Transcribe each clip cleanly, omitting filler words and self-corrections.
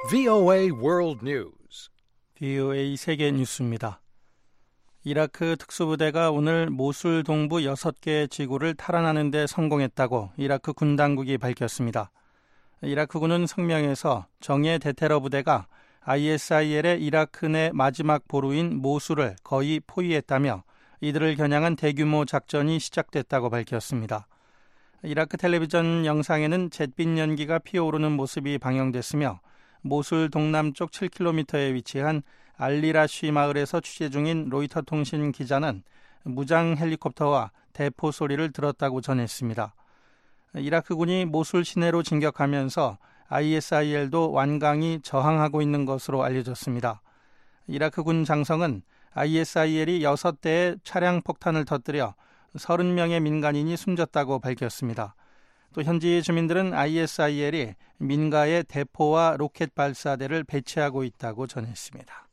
VOA World News. VOA 세계 뉴스입니다. 이라크 특수부대가 오늘 모술 동부 6개의 지구를 탈환하는 데 성공했다고 이라크 군 당국이 밝혔습니다. 이라크군은 성명에서 정예 대테러 부대가 ISIL의 이라크 내 마지막 보루인 모술을 거의 포위했다며 이들을 겨냥한 대규모 작전이 시작됐다고 밝혔습니다. 이라크 텔레비전 영상에는 잿빛 연기가 피어오르는 모습이 방영됐으며 모술 동남쪽 7km에 위치한 알리라쉬 마을에서 취재 중인 로이터 통신 기자는 무장 헬리콥터와 대포 소리를 들었다고 전했습니다. 이라크군이 모술 시내로 진격하면서 ISIL도 완강히 저항하고 있는 것으로 알려졌습니다. 이라크군 장성은 ISIL이 6대의 차량 폭탄을 터뜨려 30명의 민간인이 숨졌다고 밝혔습니다. 또 현지 주민들은 ISIL이 민가에 대포와 로켓 발사대를 배치하고 있다고 전했습니다.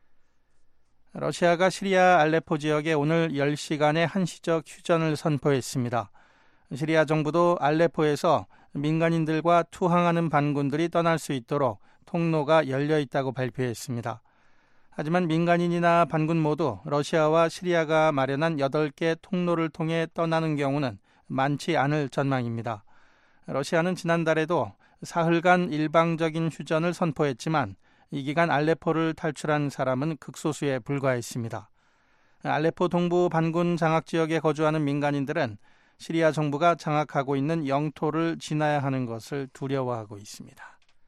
러시아가 시리아 알레포 지역에 오늘 10시간의 한시적 휴전을 선포했습니다. 시리아 정부도 알레포에서 민간인들과 투항하는 반군들이 떠날 수 있도록 통로가 열려 있다고 발표했습니다. 하지만 민간인이나 반군 모두 러시아와 시리아가 마련한 8개 통로를 통해 떠나는 경우는 많지 않을 전망입니다. 러시아는 지난달에도 사흘간 일방적인 휴전을 선포했지만 이 기간 알레포를 탈출한 사람은 극소수에 불과했습니다. 알레포 동부 반군 장악 지역에 거주하는 민간인들은 시리아 정부가 장악하고 있는 영토를 지나야 하는 것을 두려워하고 있습니다.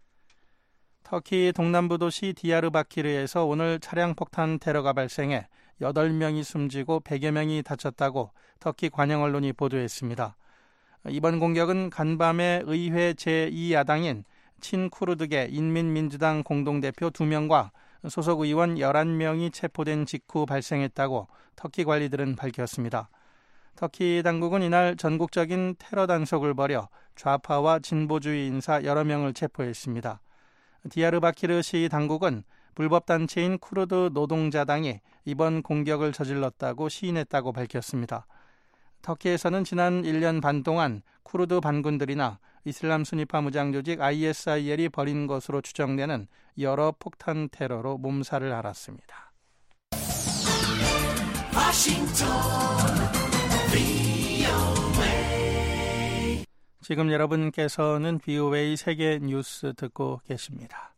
터키 동남부 도시 디야르바키르에서 오늘 차량 폭탄 테러가 발생해 8명이 숨지고 100여 명이 다쳤다고 터키 관영 언론이 보도했습니다. 이번 공격은 간밤에 의회 제2야당인 친쿠르드계 인민민주당 공동대표 2명과 소속 의원 11명이 체포된 직후 발생했다고 터키 관리들은 밝혔습니다. 터키 당국은 이날 전국적인 테러 단속을 벌여 좌파와 진보주의 인사 여러 명을 체포했습니다. 디야르바키르시 당국은 불법 단체인 쿠르드 노동자당이 이번 공격을 저질렀다고 시인했다고 밝혔습니다. 터키에서는 지난 1년 반 동안 쿠르드 반군들이나 이슬람 순위파 무장 조직 ISIL이 벌인 것으로 추정되는 여러 폭탄 테러로 몸살을 앓았습니다. 지금 여러분께서는 VOA 세계 뉴스 듣고 계십니다.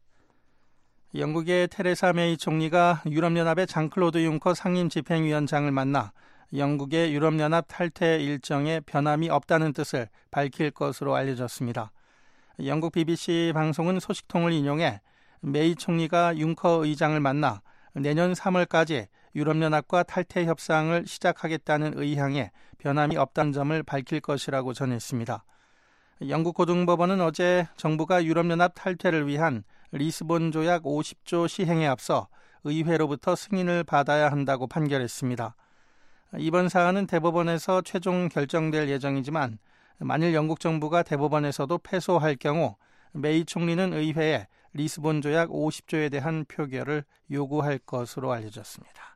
영국의 테레사 메이 총리가 유럽연합의 장클로드 융커 상임집행위원장을 만나 영국의 유럽연합 탈퇴 일정에 변함이 없다는 뜻을 밝힐 것으로 알려졌습니다. 영국 BBC 방송은 소식통을 인용해 메이 총리가 융커 의장을 만나 내년 3월까지 유럽연합과 탈퇴 협상을 시작하겠다는 의향에 변함이 없다는 점을 밝힐 것이라고 전했습니다. 영국 고등법원은 어제 정부가 유럽연합 탈퇴를 위한 리스본 조약 50조 시행에 앞서 의회로부터 승인을 받아야 한다고 판결했습니다. 이번 사안은 대법원에서 최종 결정될 예정이지만 만일 영국 정부가 대법원에서도 패소할 경우 메이 총리는 의회에 리스본 조약 50조에 대한 표결을 요구할 것으로 알려졌습니다.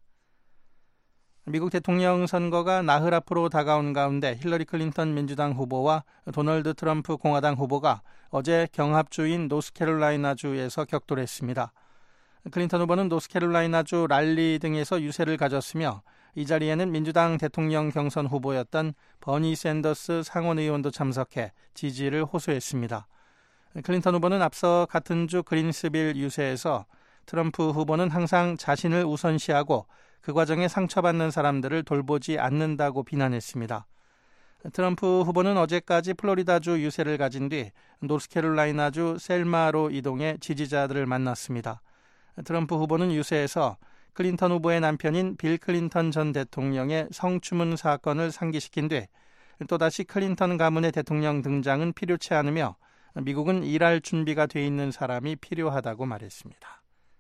미국 대통령 선거가 나흘 앞으로 다가온 가운데 힐러리 클린턴 민주당 후보와 도널드 트럼프 공화당 후보가 어제 경합주인 노스캐롤라이나주에서 격돌했습니다. 클린턴 후보는 노스캐롤라이나주 랄리 등에서 유세를 가졌으며 이 자리에는 민주당 대통령 경선 후보였던 버니 샌더스 상원 의원도 참석해 지지를 호소했습니다. 클린턴 후보는 앞서 같은 주 그린스빌 유세에서 트럼프 후보는 항상 자신을 우선시하고 그 과정에 상처받는 사람들을 돌보지 않는다고 비난했습니다. 트럼프 후보는 어제까지 플로리다주 유세를 가진 뒤 노스캐롤라이나주 셀마로 이동해 지지자들을 만났습니다. 트럼프 후보는 유세에서 클린턴 후보의 남편인 빌 클린턴 전 대통령의 성추문 사건을 상기시킨 뒤 또다시 클린턴 가문의 대통령 등장은 필요치 않으며 미국은 일할 준비가 돼 있는 사람이 필요하다고 말했습니다.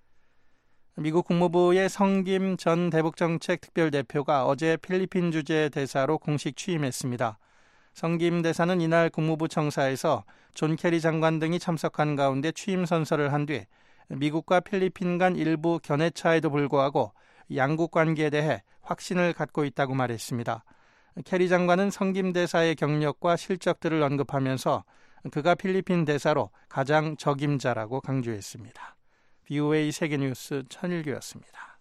미국 국무부의 성김 전 대북정책 특별대표가 어제 필리핀 주재 대사로 공식 취임했습니다. 성김 대사는 이날 국무부 청사에서 존 캐리 장관 등이 참석한 가운데 취임 선서를 한 뒤 미국과 필리핀 간 일부 견해차에도 불구하고 양국 관계에 대해 확신을 갖고 있다고 말했습니다. 캐리 장관은 성김 대사의 경력과 실적들을 언급하면서 그가 필리핀 대사로 가장 적임자라고 강조했습니다. VOA 세계뉴스 천일규였습니다.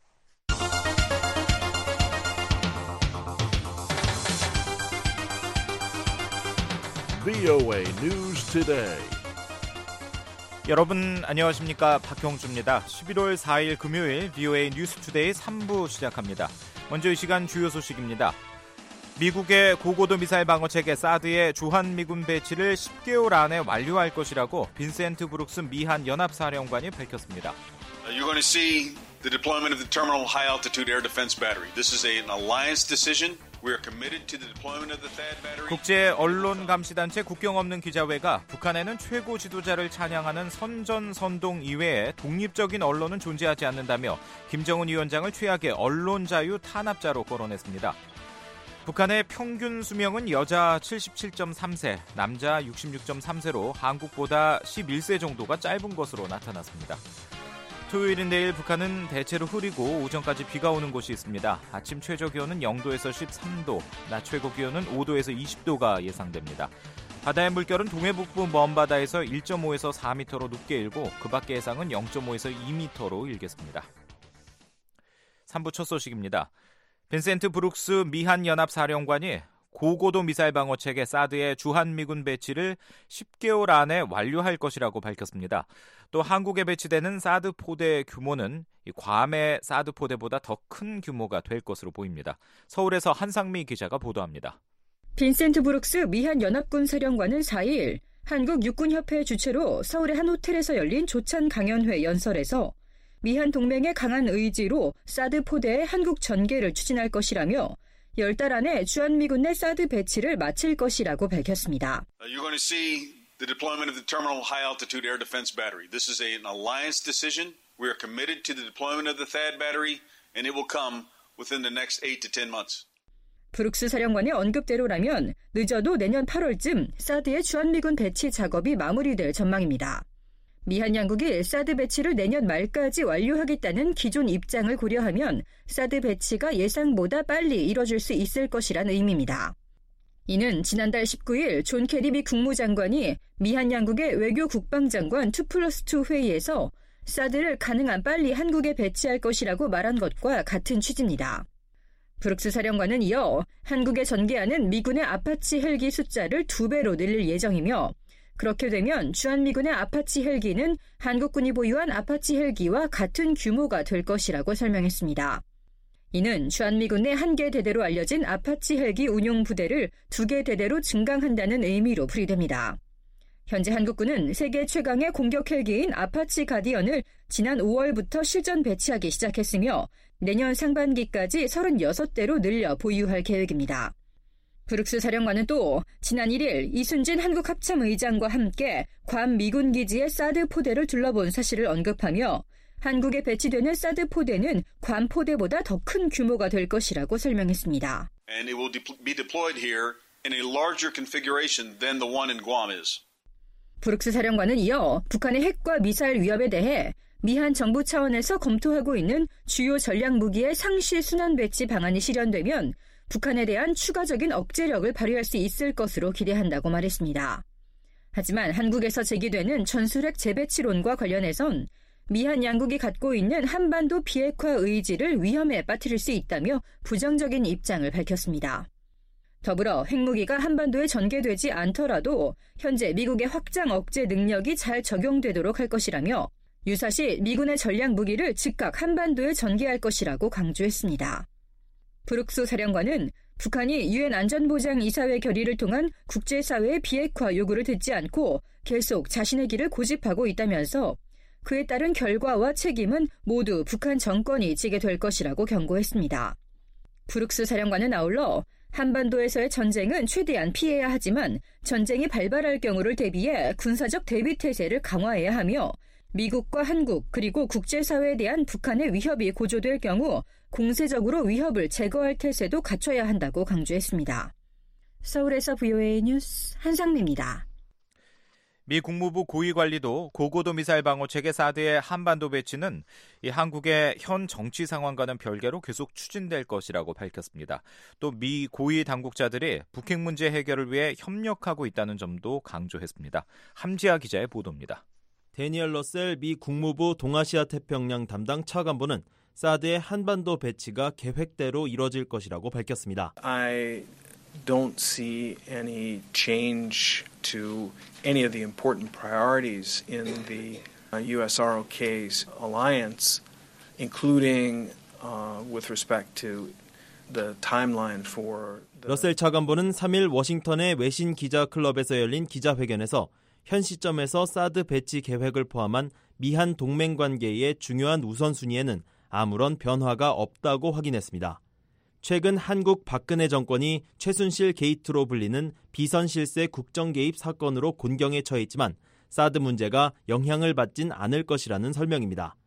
VOA News Today. 여러분 안녕하십니까? 박형주입니다. 11월 4일 금요일 VOA 뉴스 투데이 3부 시작합니다. 먼저 이 시간 주요 소식입니다. 미국의 고고도 미사일 방어 체계 사드의 주한미군 배치를 10개월 안에 완료할 것이라고 빈센트 브룩스 미한 연합사령관이 밝혔습니다. You're going to see the deployment of the Terminal High Altitude Air Defense Battery. This is an alliance decision. We are committed to the deployment of the THAAD battery. 국제 언론 감시단체 국경 없는 기자회가 북한에는 최고 지도자를 찬양하는 선전선동 이외에 독립적인 언론은 존재하지 않는다며 김정은 위원장을 최악의 언론 자유 탄압자로 거론했습니다. 북한의 평균 수명은 여자 77.3세, 남자 66.3세로 한국보다 11세 정도가 짧은 것으로 나타났습니다. 토요일인 내일 북한은 대체로 흐리고 오전까지 비가 오는 곳이 있습니다. 아침 최저기온은 0도에서 13도, 낮 최고기온은 5도에서 20도가 예상됩니다. 바다의 물결은 동해북부 먼바다에서 1.5에서 4m로 높게 일고 그 밖의 해상은 0.5에서 2m로 일겠습니다. 3부 첫 소식입니다. 빈센트 브룩스 미한 연합사령관이 고고도 미사일 방어 체계 사드의 주한미군 배치를 10개월 안에 완료할 것이라고 밝혔습니다. 또 한국에 배치되는 사드 포대 규모는 괌의 사드 포대보다 더 큰 규모가 될 것으로 보입니다. 서울에서 한상미 기자가 보도합니다. 빈센트 브룩스 미한 연합군 사령관은 4일 한국육군협회 주최로 서울의 한 호텔에서 열린 조찬 강연회 연설에서 미한 동맹의 강한 의지로 사드 포대의 한국 전개를 추진할 것이라며 10달 안에 주한미군 내 사드 배치를 마칠 것이라고 밝혔습니다. You're going to see the deployment of the Terminal High Altitude Air Defense Battery. This is an alliance decision. We are committed to the deployment of the THAAD battery, and it will come within the next 8 to 10 months. 브룩스 사령관의 언급대로라면 늦어도 내년 8월쯤 사드의 주한미군 배치 작업이 마무리될 전망입니다. 미한 양국이 사드 배치를 내년 말까지 완료하겠다는 기존 입장을 고려하면 사드 배치가 예상보다 빨리 이뤄질 수 있을 것이란 의미입니다. 이는 지난달 19일 존 케리 미 국무장관이 미한 양국의 외교 국방장관 2+2 회의에서 사드를 가능한 빨리 한국에 배치할 것이라고 말한 것과 같은 취지입니다. 브룩스 사령관은 이어 한국에 전개하는 미군의 아파치 헬기 숫자를 2배로 늘릴 예정이며 그렇게 되면 주한미군의 아파치 헬기는 한국군이 보유한 아파치 헬기와 같은 규모가 될 것이라고 설명했습니다. 이는 주한미군 내 1개 대대로 알려진 아파치 헬기 운용 부대를 2개 대대로 증강한다는 의미로 풀이됩니다. 현재 한국군은 세계 최강의 공격 헬기인 아파치 가디언을 지난 5월부터 실전 배치하기 시작했으며 내년 상반기까지 36대로 늘려 보유할 계획입니다. 브룩스 사령관은 또 지난 1일 이순진 한국합참의장과 함께 괌 미군기지의 사드 포대를 둘러본 사실을 언급하며 한국에 배치되는 사드 포대는 괌 포대보다 더 큰 규모가 될 것이라고 설명했습니다. And it will be deployed here in a larger configuration than the one in Guam is. 브룩스 사령관은 이어 북한의 핵과 미사일 위협에 대해 미한 정부 차원에서 검토하고 있는 주요 전략 무기의 상시 순환 배치 방안이 실현되면 북한에 대한 추가적인 억제력을 발휘할 수 있을 것으로 기대한다고 말했습니다. 하지만 한국에서 제기되는 전술핵 재배치론과 관련해선 미한 양국이 갖고 있는 한반도 비핵화 의지를 위험에 빠뜨릴 수 있다며 부정적인 입장을 밝혔습니다. 더불어 핵무기가 한반도에 전개되지 않더라도 현재 미국의 확장 억제 능력이 잘 적용되도록 할 것이라며 유사시 미군의 전략 무기를 즉각 한반도에 전개할 것이라고 강조했습니다. 브룩스 사령관은 북한이 유엔 안전보장이사회 결의를 통한 국제사회의 비핵화 요구를 듣지 않고 계속 자신의 길을 고집하고 있다면서 그에 따른 결과와 책임은 모두 북한 정권이 지게 될 것이라고 경고했습니다. 브룩스 사령관은 아울러 한반도에서의 전쟁은 최대한 피해야 하지만 전쟁이 발발할 경우를 대비해 군사적 대비태세를 강화해야 하며 미국과 한국 그리고 국제사회에 대한 북한의 위협이 고조될 경우 공세적으로 위협을 제거할 태세도 갖춰야 한다고 강조했습니다. 서울에서 VOA 뉴스 한상미입니다. 미 국무부 고위관리도 고고도 미사일 방어 체계 사드의 한반도 배치는 이 한국의 현 정치 상황과는 별개로 계속 추진될 것이라고 밝혔습니다. 또 미 고위 당국자들이 북핵 문제 해결을 위해 협력하고 있다는 점도 강조했습니다. 함지아 기자의 보도입니다. 데니얼 러셀 미 국무부 동아시아 태평양 담당 차관보는 사드의 한반도 배치가 계획대로 이뤄질 것이라고 밝혔습니다. I don't see any change to any of the important priorities in the US-ROK's alliance, including with respect to the timeline for 러셀 차관보는 3일 워싱턴의 외신 기자 클럽에서 열린 기자회견에서 현 시점에서 사드 배치 계획을 포함한 미한 동맹 관계의 중요한 우선순위에는 아무런 변화가 없다고 확인했습니다. 최근 한국 박근혜 정권이 최순실 게이트로 불리는 비선 실세 국정 개입 사건으로 곤경에 처해 있지만 사드 문제가 영향을 받진 않을 것이라는 설명입니다.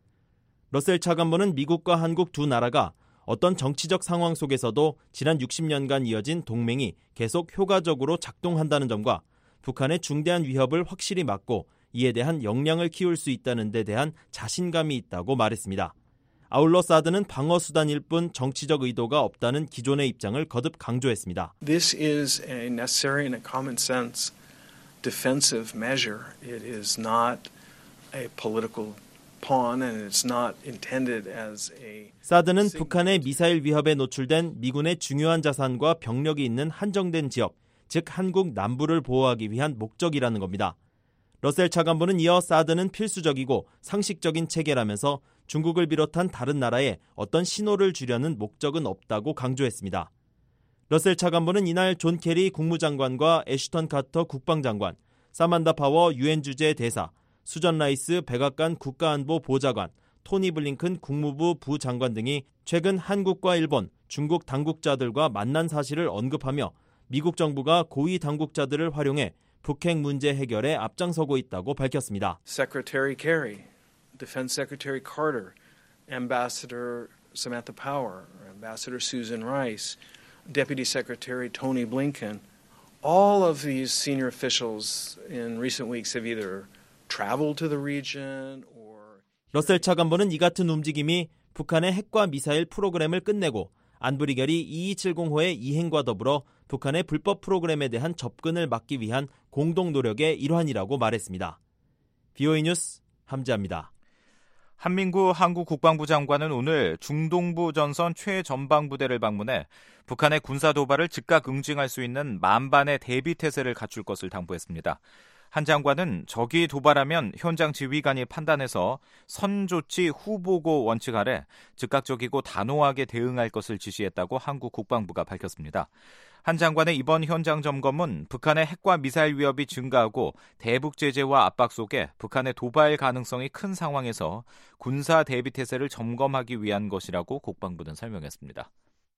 러셀 차관보는 미국과 한국 두 나라가 어떤 정치적 상황 속에서도 지난 60년간 이어진 동맹이 계속 효과적으로 작동한다는 점과 북한의 중대한 위협을 확실히 막고 이에 대한 역량을 키울 수 있다는 데 대한 자신감이 있다고 말했습니다. 아울러 사드는 방어 수단일 뿐 정치적 의도가 없다는 기존의 입장을 거듭 강조했습니다. This is a necessary and a common sense defensive measure. It is not a political pawn and it's not intended as a 사드는 북한의 미사일 위협에 노출된 미군의 중요한 자산과 병력이 있는 한정된 지역, 즉 한국 남부를 보호하기 위한 목적이라는 겁니다. 러셀 차관보는 이어 사드는 필수적이고 상식적인 체계라면서 중국을 비롯한 다른 나라에 어떤 신호를 주려는 목적은 없다고 강조했습니다. 러셀 차관보는 이날 존 케리 국무장관과 애슈턴 카터 국방장관, 사만다 파워 유엔 주재 대사, 수전 라이스 백악관 국가안보 보좌관, 토니 블링컨 국무부 부장관 등이 최근 한국과 일본, 중국 당국자들과 만난 사실을 언급하며 미국 정부가 고위 당국자들을 활용해 북핵 문제 해결에 앞장서고 있다고 밝혔습니다. Secretary Kerry, Defense Secretary Carter, Ambassador Samantha Power, Ambassador Susan Rice, Deputy Secretary Tony Blinken, all of these senior officials in recent weeks have either traveled to the region or 러셀 차관보는 이 같은 움직임이 북한의 핵과 미사일 프로그램을 끝내고 안보리결이 2270호의 이행과 더불어 북한의 불법 프로그램에 대한 접근을 막기 위한 공동 노력의 일환이라고 말했습니다. VOA 뉴스 함지아입니다. 한민구 한국 국방부 장관은 오늘 중동부 전선 최전방부대를 방문해 북한의 군사 도발을 즉각 응징할 수 있는 만반의 대비 태세를 갖출 것을 당부했습니다. 한 장관은 적이 도발하면 현장 지휘관이 판단해서 선조치 후보고 원칙 아래 즉각적이고 단호하게 대응할 것을 지시했다고 한국 국방부가 밝혔습니다. 한 장관의 이번 현장 점검은 북한의 핵과 미사일 위협이 증가하고 대북 제재와 압박 속에 북한의 도발 가능성이 큰 상황에서 군사 대비 태세를 점검하기 위한 것이라고 국방부는 설명했습니다.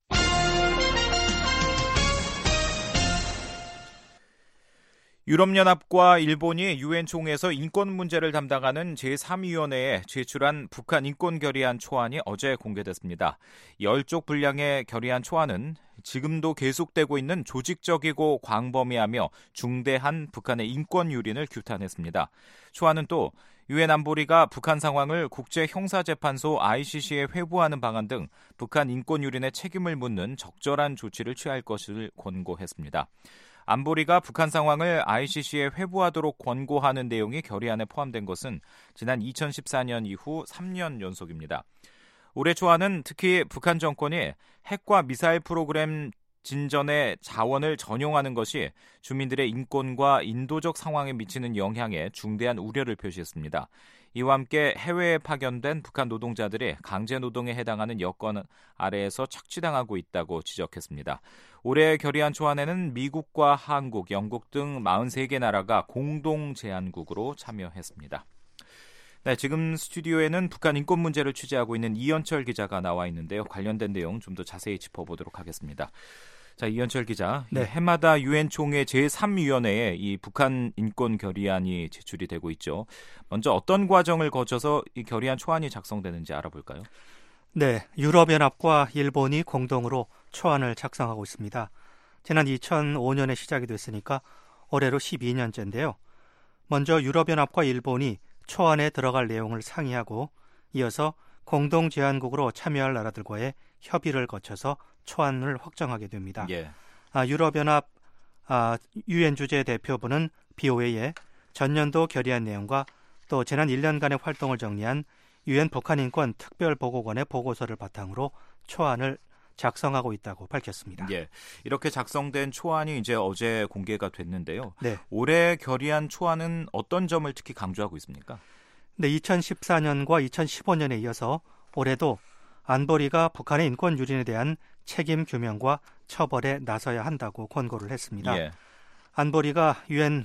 유럽연합과 일본이 유엔 총회에서 인권 문제를 담당하는 제3위원회에 제출한 북한 인권 결의안 초안이 어제 공개됐습니다. 10쪽 분량의 결의안 초안은 지금도 계속되고 있는 조직적이고 광범위하며 중대한 북한의 인권 유린을 규탄했습니다. 초안은 또 유엔 안보리가 북한 상황을 국제형사재판소 ICC에 회부하는 방안 등 북한 인권 유린의 책임을 묻는 적절한 조치를 취할 것을 권고했습니다. 안보리가 북한 상황을 ICC에 회부하도록 권고하는 내용이 결의안에 포함된 것은 지난 2014년 이후 3년 연속입니다. 올해 초안은 특히 북한 정권이 핵과 미사일 프로그램 진전에 자원을 전용하는 것이 주민들의 인권과 인도적 상황에 미치는 영향에 중대한 우려를 표시했습니다. 이와 함께 해외에 파견된 북한 노동자들이 강제노동에 해당하는 여건 아래에서 착취당하고 있다고 지적했습니다. 올해 결의안 초안에는 미국과 한국, 영국 등 43개 나라가 공동 제안국으로 참여했습니다. 네, 지금 스튜디오에는 북한 인권 문제를 취재하고 있는 이현철 기자가 나와 있는데요. 관련된 내용 좀 더 자세히 짚어보도록 하겠습니다. 자, 이현철 기자, 네. 해마다 유엔 총회 제3위원회에 이 북한 인권 결의안이 제출이 되고 있죠. 먼저 어떤 과정을 거쳐서 이 결의안 초안이 작성되는지 알아볼까요? 네, 유럽연합과 일본이 공동으로 초안을 작성하고 있습니다. 지난 2005년에 시작이 됐으니까 올해로 12년째인데요. 먼저 유럽연합과 일본이 초안에 들어갈 내용을 상의하고 이어서 공동제안국으로 참여할 나라들과의 협의를 거쳐서 초안을 확정하게 됩니다. 예. 유럽연합 유엔 주재 대표부는 BOA에 전년도 결의안 내용과 또 지난 1년간의 활동을 정리한 유엔 북한인권 특별보고관의 보고서를 바탕으로 초안을 작성하고 있다고 밝혔습니다. 예, 이렇게 작성된 초안이 이제 어제 공개가 됐는데요. 네. 올해 결의안 초안은 어떤 점을 특히 강조하고 있습니까? 네, 2014년과 2015년에 이어서 올해도 안보리가 북한의 인권 유린에 대한 책임 규명과 처벌에 나서야 한다고 권고를 했습니다. 예. 안보리가 유엔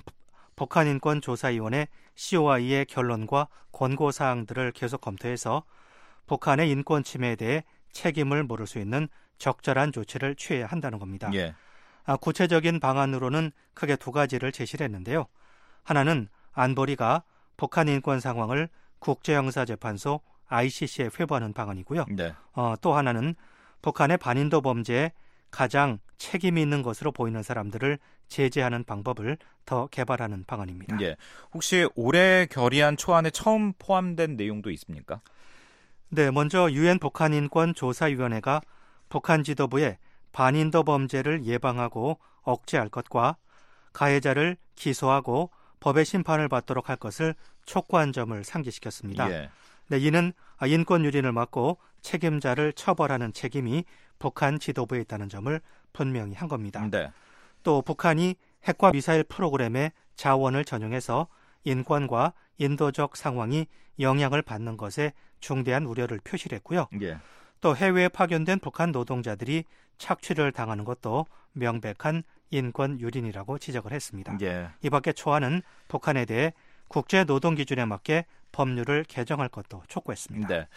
북한인권조사위원회 COI의 결론과 권고사항들을 계속 검토해서 북한의 인권 침해에 대해 책임을 물을 수 있는 적절한 조치를 취해야 한다는 겁니다. 예. 구체적인 방안으로는 크게 두 가지를 제시를 했는데요. 하나는 안보리가 북한 인권 상황을 국제형사재판소 ICC에 회부하는 방안이고요. 네. 또 하나는 북한의 반인도 범죄에 가장 책임이 있는 것으로 보이는 사람들을 제재하는 방법을 더 개발하는 방안입니다. 예. 혹시 올해 결의안 초안에 처음 포함된 내용도 있습니까? 네, 먼저 유엔 북한인권조사위원회가 북한 지도부에 반인도 범죄를 예방하고 억제할 것과 가해자를 기소하고 법의 심판을 받도록 할 것을 촉구한 점을 상기시켰습니다. 예. 네, 이는 인권 유린을 막고 책임자를 처벌하는 책임이 북한 지도부에 있다는 점을 분명히 한 겁니다. 네. 또 북한이 핵과 미사일 프로그램에 자원을 전용해서 인권과 인도적 상황이 영향을 받는 것에 중대한 우려를 표시했고요. 예. 또 해외에 파견된 북한 노동자들이 착취를 당하는 것도 명백한 인권 유린이라고 지적을 했습니다. 예. 이 밖에 초안은 북한에 대해 국제 노동 기준에 맞게 법률을 개정할 것도 촉구했습니다. 네.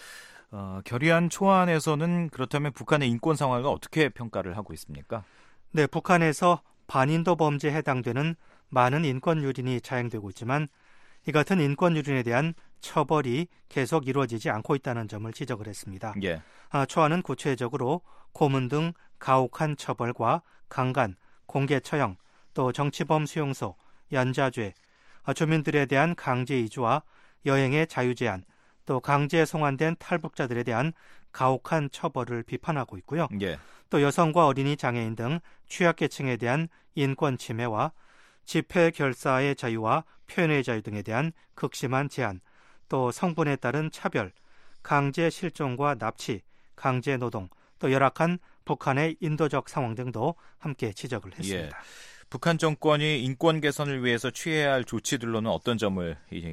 결의안 초안에서는 그렇다면 북한의 인권 상황을 어떻게 평가를 하고 있습니까? 네, 북한에서 반인도 범죄에 해당되는 많은 인권 유린이 자행되고 있지만 이 같은 인권 유린에 대한 처벌이 계속 이루어지지 않고 있다는 점을 지적을 했습니다. 예. 초안은 구체적으로 고문 등 가혹한 처벌과 강간, 공개 처형, 또 정치범 수용소, 연좌죄, 주민들에 대한 강제 이주와 여행의 자유 제한, 또 강제 송환된 탈북자들에 대한 가혹한 처벌을 비판하고 있고요. 예. 또 여성과 어린이, 장애인 등 취약계층에 대한 인권 침해와 집회 결사의 자유와 표현의 자유 등에 대한 극심한 제한, 또 성분에 따른 차별, 강제 실종과 납치, 강제 노동, 또 열악한 북한의 인도적 상황 등도 함께 지적을 했습니다. 예. 북한 정권이 인권 개선을 위해서 취해야 할 조치들로는 어떤 점을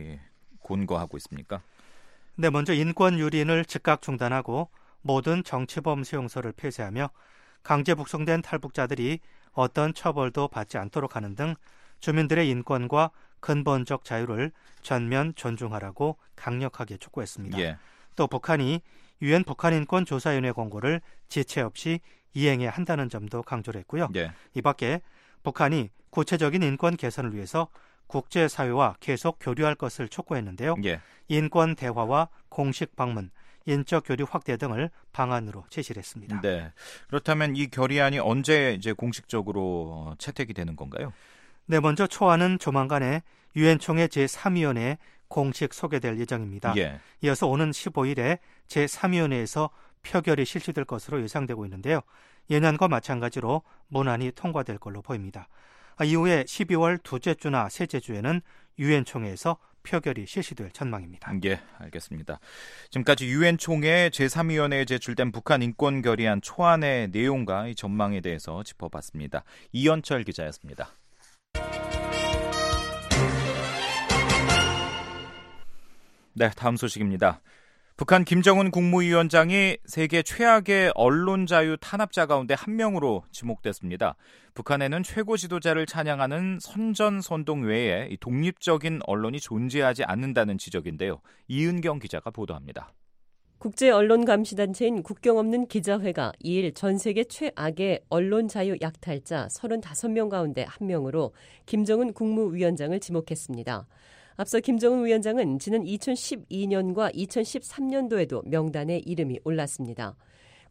권고하고 있습니까? 네, 먼저 인권 유린을 즉각 중단하고 모든 정치범 수용소를 폐쇄하며 강제 북송된 탈북자들이 어떤 처벌도 받지 않도록 하는 등 주민들의 인권과 근본적 자유를 전면 존중하라고 강력하게 촉구했습니다. 예. 또 북한이 유엔 북한인권조사위원회 권고를 지체 없이 이행해야 한다는 점도 강조를 했고요. 예. 이 밖에 북한이 구체적인 인권 개선을 위해서 국제사회와 계속 교류할 것을 촉구했는데요. 예. 인권 대화와 공식 방문, 인적 교류 확대 등을 방안으로 제시를 했습니다. 네. 그렇다면 이 결의안이 언제 이제 공식적으로 채택이 되는 건가요? 네, 먼저 초안은 조만간에 유엔 총회 제3위원회에 공식 소개될 예정입니다. 예. 이어서 오는 15일에 제3위원회에서 표결이 실시될 것으로 예상되고 있는데요. 예년과 마찬가지로 문안이 통과될 걸로 보입니다. 이후에 12월 둘째 주나 셋째 주에는 유엔 총회에서 표결이 실시될 전망입니다. 예, 알겠습니다. 지금까지 유엔 총회 제3위원회에 제출된 북한 인권 결의안 초안의 내용과 이 전망에 대해서 짚어봤습니다. 이현철 기자였습니다. 네, 다음 소식입니다. 북한 김정은 국무위원장이 세계 최악의 언론 자유 탄압자 가운데 한 명으로 지목됐습니다. 북한에는 최고 지도자를 찬양하는 선전선동 외에 독립적인 언론이 존재하지 않는다는 지적인데요. 이은경 기자가 보도합니다. 국제언론감시단체인 국경 없는 기자회가 2일 전 세계 최악의 언론 자유 약탈자 35명 가운데 한 명으로 김정은 국무위원장을 지목했습니다. 앞서 김정은 위원장은 지난 2012년과 2013년도에도 명단에 이름이 올랐습니다.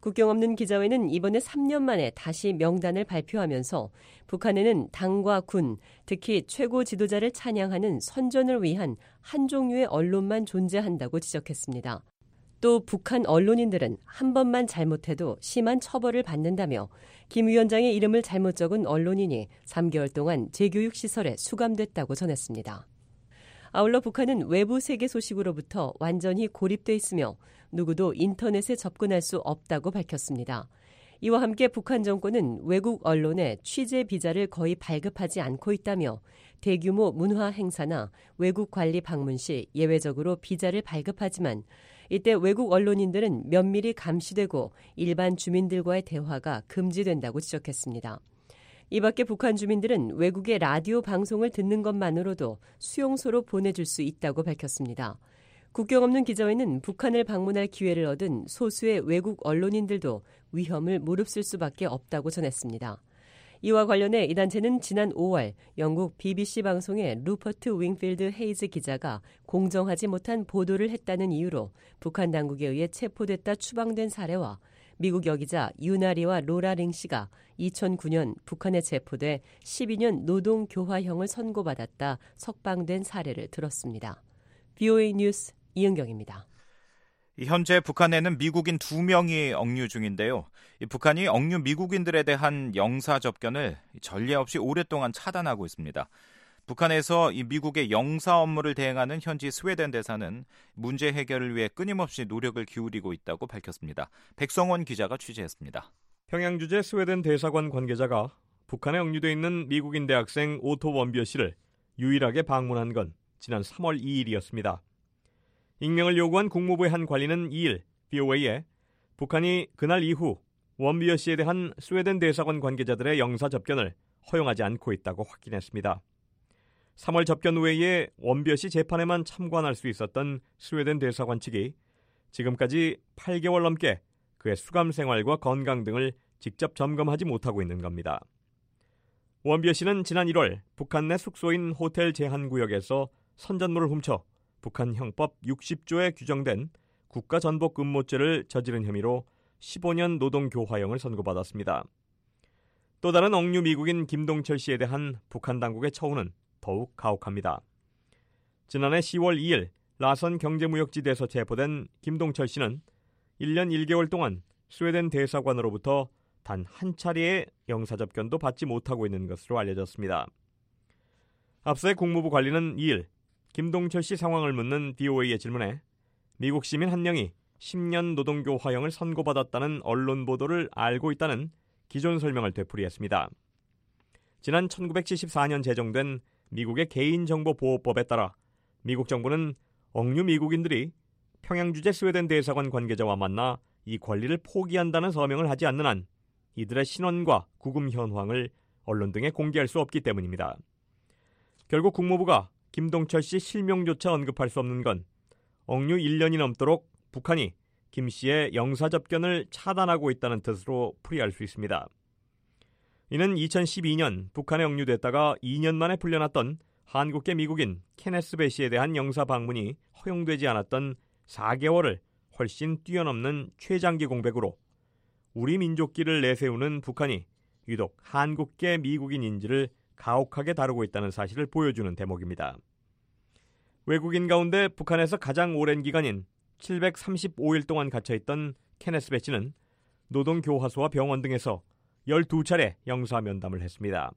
국경 없는 기자회는 이번에 3년 만에 다시 명단을 발표하면서 북한에는 당과 군, 특히 최고 지도자를 찬양하는 선전을 위한 한 종류의 언론만 존재한다고 지적했습니다. 또 북한 언론인들은 한 번만 잘못해도 심한 처벌을 받는다며 김 위원장의 이름을 잘못 적은 언론인이 3개월 동안 재교육시설에 수감됐다고 전했습니다. 아울러 북한은 외부 세계 소식으로부터 완전히 고립돼 있으며 누구도 인터넷에 접근할 수 없다고 밝혔습니다. 이와 함께 북한 정권은 외국 언론에 취재 비자를 거의 발급하지 않고 있다며 대규모 문화 행사나 외국 관리 방문 시 예외적으로 비자를 발급하지만 이때 외국 언론인들은 면밀히 감시되고 일반 주민들과의 대화가 금지된다고 지적했습니다. 이 밖에 북한 주민들은 외국의 라디오 방송을 듣는 것만으로도 수용소로 보내줄 수 있다고 밝혔습니다. 국경 없는 기자회는 북한을 방문할 기회를 얻은 소수의 외국 언론인들도 위험을 무릅쓸 수밖에 없다고 전했습니다. 이와 관련해 이 단체는 지난 5월 영국 BBC 방송의 루퍼트 윙필드 헤이즈 기자가 공정하지 못한 보도를 했다는 이유로 북한 당국에 의해 체포됐다 추방된 사례와 미국 여기자 유나리와 로라 링 씨가 2009년 북한에 체포돼 12년 노동교화형을 선고받았다 석방된 사례를 들었습니다. VOA 뉴스 이은경입니다. 현재 북한에는 미국인 2명이 억류 중인데요. 북한이 억류 미국인들에 대한 영사 접견을 전례 없이 오랫동안 차단하고 있습니다. 북한에서 이 미국의 영사 업무를 대행하는 현지 스웨덴 대사는 문제 해결을 위해 끊임없이 노력을 기울이고 있다고 밝혔습니다. 백성원 기자가 취재했습니다. 평양 주재 스웨덴 대사관 관계자가 북한에 억류돼 있는 미국인 대학생 오토 원비어 씨를 유일하게 방문한 건 지난 3월 2일이었습니다. 익명을 요구한 국무부의 한 관리는 2일 VOA에 북한이 그날 이후 원비어 씨에 대한 스웨덴 대사관 관계자들의 영사 접견을 허용하지 않고 있다고 확인했습니다. 3월 접견 외에 원비어 씨 재판에만 참관할 수 있었던 스웨덴 대사관 측이 지금까지 8개월 넘게 그의 수감 생활과 건강 등을 직접 점검하지 못하고 있는 겁니다. 원비어 씨는 지난 1월 북한 내 숙소인 호텔 제한구역에서 선전물을 훔쳐 북한 형법 60조에 규정된 국가전복 음모죄를 저지른 혐의로 15년 노동교화형을 선고받았습니다. 또 다른 억류 미국인 김동철 씨에 대한 북한 당국의 처우는 더욱 가혹합니다. 지난해 10월 2일 라선 경제무역지대에서 체포된 김동철 씨는 1년 1개월 동안 스웨덴 대사관으로부터 단 한 차례의 영사접견도 받지 못하고 있는 것으로 알려졌습니다. 앞서의 국무부 관리는 2일 김동철 씨 상황을 묻는 VOA의 질문에 미국 시민 한 명이 10년 노동교화형을 선고받았다는 언론 보도를 알고 있다는 기존 설명을 되풀이했습니다. 지난 1974년 제정된 미국의 개인정보보호법에 따라 미국 정부는 억류 미국인들이 평양 주재 스웨덴 대사관 관계자와 만나 이 권리를 포기한다는 서명을 하지 않는 한 이들의 신원과 구금 현황을 언론 등에 공개할 수 없기 때문입니다. 결국 국무부가 김동철 씨 실명조차 언급할 수 없는 건 억류 1년이 넘도록 북한이 김 씨의 영사접견을 차단하고 있다는 뜻으로 풀이할 수 있습니다. 이는 2012년 북한에 억류됐다가 2년 만에 풀려났던 한국계 미국인 케네스 배 씨에 대한 영사 방문이 허용되지 않았던 4개월을 훨씬 뛰어넘는 최장기 공백으로 우리 민족기를 내세우는 북한이 유독 한국계 미국인 인지를 가혹하게 다루고 있다는 사실을 보여주는 대목입니다. 외국인 가운데 북한에서 가장 오랜 기간인 735일 동안 갇혀있던 케네스 배 씨는 노동교화소와 병원 등에서 12차례 영사 면담을 했습니다.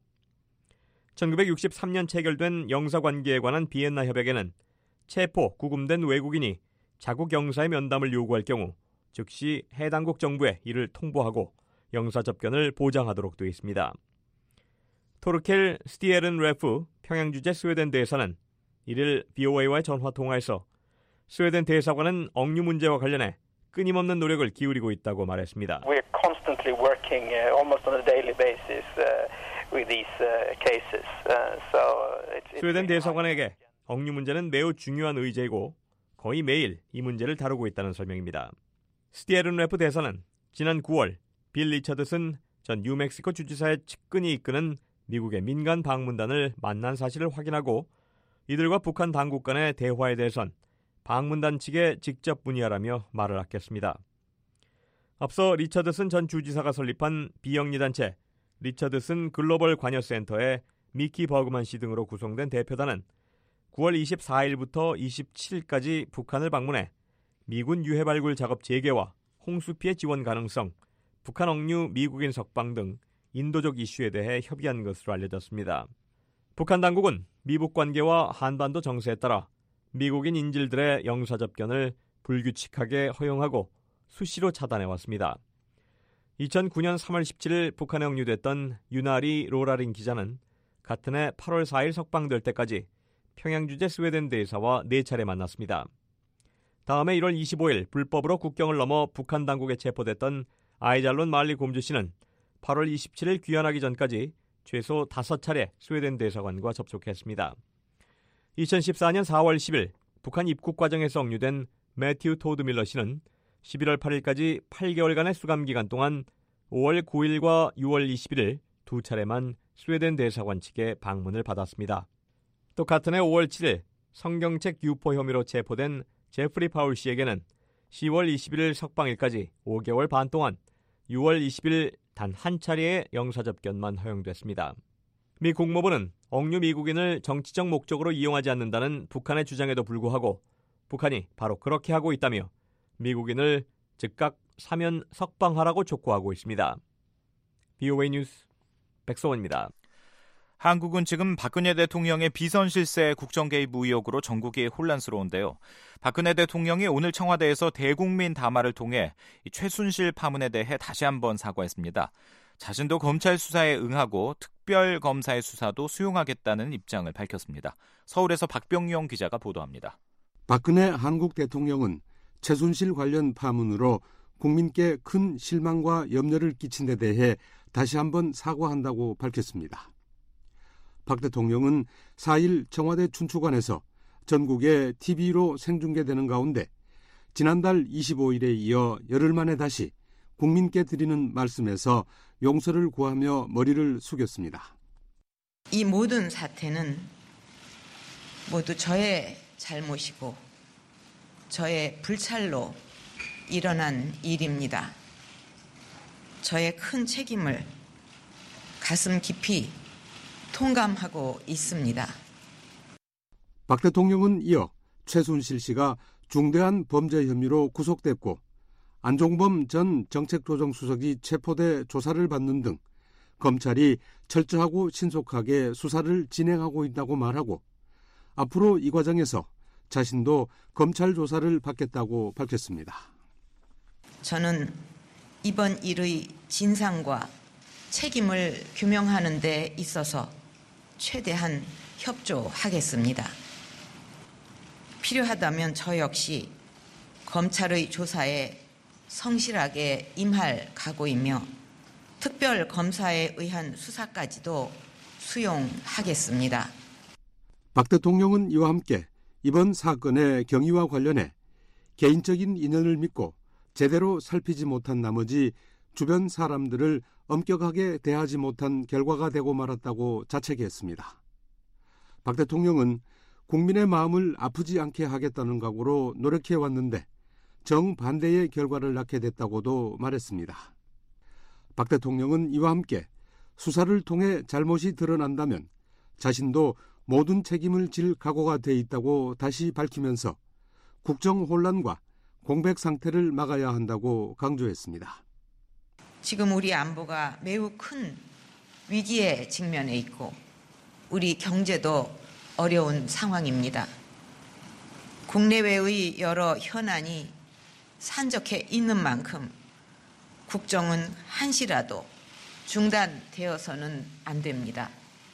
1963년 체결된 영사관계에 관한 비엔나 협약에는 체포, 구금된 외국인이 자국 영사의 면담을 요구할 경우 즉시 해당국 정부에 이를 통보하고 영사 접견을 보장하도록 되어 있습니다. 토르켈 스티에른 레프 평양 주재 스웨덴 대사는 1일 VOA와의 전화 통화에서 스웨덴 대사관은 억류 문제와 관련해 끊임없는 노력을 기울이고 있다고 말했습니다. We're constantly working almost on a daily basis with these cases. 스웨덴 대사관에게 억류 문제는 매우 중요한 의제이고 거의 매일 이 문제를 다루고 있다는 설명입니다. 스티에른 레프 대사는 지난 9월 빌 리처드슨 전 뉴멕시코 주지사의 측근이 이끄는 미국의 민간 방문단을 만난 사실을 확인하고 이들과 북한 당국 간의 대화에 대해선 방문단 측에 직접 문의하라며 말을 아꼈습니다. 앞서 리처드슨 전 주지사가 설립한 비영리 단체 리처드슨 글로벌 관여센터의 미키 버그만 씨 등으로 구성된 대표단은 9월 24일부터 27일까지 북한을 방문해 미군 유해 발굴 작업 재개와 홍수 피해 지원 가능성, 북한 억류 미국인 석방 등 인도적 이슈에 대해 협의한 것으로 알려졌습니다. 북한 당국은 미북 관계와 한반도 정세에 따라 미국인 인질들의 영사 접견을 불규칙하게 허용하고 수시로 차단해왔습니다. 2009년 3월 17일 북한에 억류됐던 유나리 로라린 기자는 같은 해 8월 4일 석방될 때까지 평양 주재 스웨덴 대사와 4차례 만났습니다. 다음해 1월 25일 불법으로 국경을 넘어 북한 당국에 체포됐던 아이잘론 말리 곰주 씨는 8월 27일 귀환하기 전까지 최소 5차례 스웨덴 대사관과 접촉했습니다. 2014년 4월 10일 북한 입국 과정에서 억류된 매튜 토드 밀러 씨는 11월 8일까지 8개월간의 수감 기간 동안 5월 9일과 6월 21일 2차례만 스웨덴 대사관 측의 방문을 받았습니다. 또 같은 해 5월 7일 성경책 유포 혐의로 체포된 제프리 파울 씨에게는 10월 21일 석방일까지 5개월 반 동안 6월 20일 단 한 차례의 영사접견만 허용됐습니다. 미 국무부는 억류 미국인을 정치적 목적으로 이용하지 않는다는 북한의 주장에도 불구하고 북한이 바로 그렇게 하고 있다며 미국인을 즉각 사면 석방하라고 촉구하고 있습니다. BOA 뉴스 백성원입니다. 한국은 지금 박근혜 대통령의 비선 실세 국정 개입 의혹으로 전국이 혼란스러운데요. 박근혜 대통령이 오늘 청와대에서 대국민 담화를 통해 최순실 파문에 대해 다시 한번 사과했습니다. 자신도 검찰 수사에 응하고 특별검사의 수사도 수용하겠다는 입장을 밝혔습니다. 서울에서 박병용 기자가 보도합니다. 박근혜 한국 대통령은 최순실 관련 파문으로 국민께 큰 실망과 염려를 끼친 데 대해 다시 한번 사과한다고 밝혔습니다. 박 대통령은 4일 청와대 춘추관에서 전국에 TV로 생중계되는 가운데 지난달 25일에 이어 열흘 만에 다시 국민께 드리는 말씀에서 용서를 구하며 머리를 숙였습니다. 이 모든 사태는 모두 저의 잘못이고 저의 불찰로 일어난 일입니다. 저의 큰 책임을 가슴 깊이 통감하고 있습니다. 박 대통령은 이어 최순실 씨가 중대한 범죄 혐의로 구속됐고 안종범 전 정책조정수석이 체포돼 조사를 받는 등 검찰이 철저하고 신속하게 수사를 진행하고 있다고 말하고 앞으로 이 과정에서 자신도 검찰 조사를 받겠다고 밝혔습니다. 저는 이번 일의 진상과 책임을 규명하는 데 있어서 최대한 협조하겠습니다. 필요하다면 저 역시 검찰의 조사에 성실하게 임할 각오이며 특별검사에 의한 수사까지도 수용하겠습니다. 박 대통령은 이와 함께 이번 사건의 경위와 관련해 개인적인 인연을 믿고 제대로 살피지 못한 나머지 주변 사람들을 엄격하게 대하지 못한 결과가 되고 말았다고 자책했습니다. 박 대통령은 국민의 마음을 아프지 않게 하겠다는 각오로 노력해왔는데 정반대의 결과를 낳게 됐다고도 말했습니다. 박 대통령은 이와 함께 수사를 통해 잘못이 드러난다면 자신도 모든 책임을 질 각오가 돼 있다고 다시 밝히면서 국정 혼란과 공백 상태를 막아야 한다고 강조했습니다. 지금 우리 안보가 매우 큰 위기에 직면해 있고 우리 경제도 어려운 상황입니다. 국내외의 여러 현안이 산적해 있는 만큼 국정은 한시라도 중단되어서는 안 됩니다.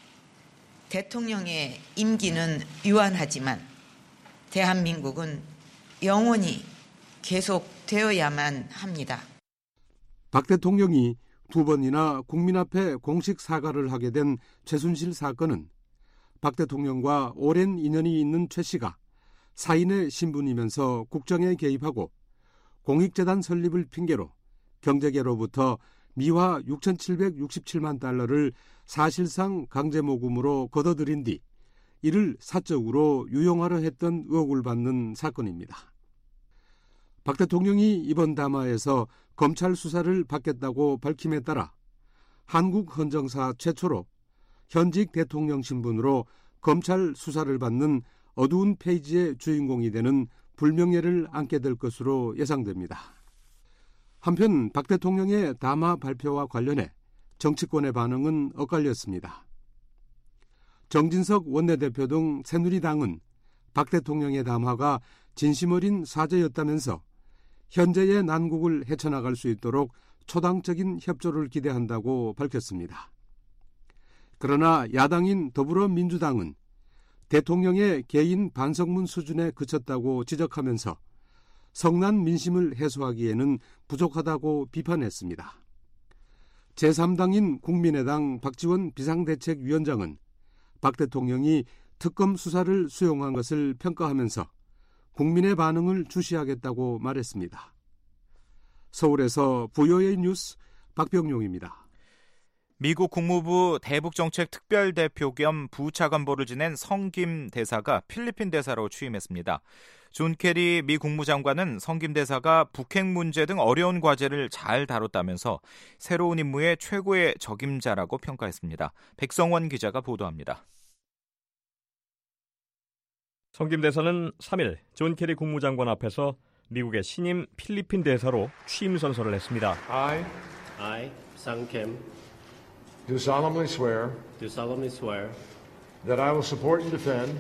대통령의 임기는 유한하지만 대한민국은 영원히 계속되어야만 합니다. 박 대통령이 두 번이나 국민 앞에 공식 사과를 하게 된 최순실 사건은 박 대통령과 오랜 인연이 있는 최 씨가 사인의 신분이면서 국정에 개입하고 공익재단 설립을 핑계로 경제계로부터 미화 6,767만 달러를 사실상 강제모금으로 걷어들인 뒤 이를 사적으로 유용하려 했던 의혹을 받는 사건입니다. 박 대통령이 이번 담화에서 검찰 수사를 받겠다고 밝힘에 따라 한국 헌정사 최초로 현직 대통령 신분으로 검찰 수사를 받는 어두운 페이지의 주인공이 되는 불명예를 안게 될 것으로 예상됩니다. 한편 박 대통령의 담화 발표와 관련해 정치권의 반응은 엇갈렸습니다. 정진석 원내대표 등 새누리당은 박 대통령의 담화가 진심 어린 사죄였다면서 현재의 난국을 헤쳐나갈 수 있도록 초당적인 협조를 기대한다고 밝혔습니다. 그러나 야당인 더불어민주당은 대통령의 개인 반성문 수준에 그쳤다고 지적하면서 성난 민심을 해소하기에는 부족하다고 비판했습니다. 제3당인 국민의당 박지원 비상대책위원장은 박 대통령이 특검 수사를 수용한 것을 평가하면서 국민의 반응을 주시하겠다고 말했습니다. 서울에서 VOA 뉴스 박병용입니다. 미국 국무부 대북정책 특별대표 겸 부차관보를 지낸 성김 대사가 필리핀 대사로 취임했습니다. 존 케리 미 국무장관은 성김 대사가 북핵 문제 등 어려운 과제를 잘 다뤘다면서 새로운 임무의 최고의 적임자라고 평가했습니다. 백성원 기자가 보도합니다. 성김 대사는 3일 존 케리 국무장관 앞에서 미국의 신임 필리핀 대사로 취임 선서를 했습니다. I, Sang Kim, do solemnly swear that I will support and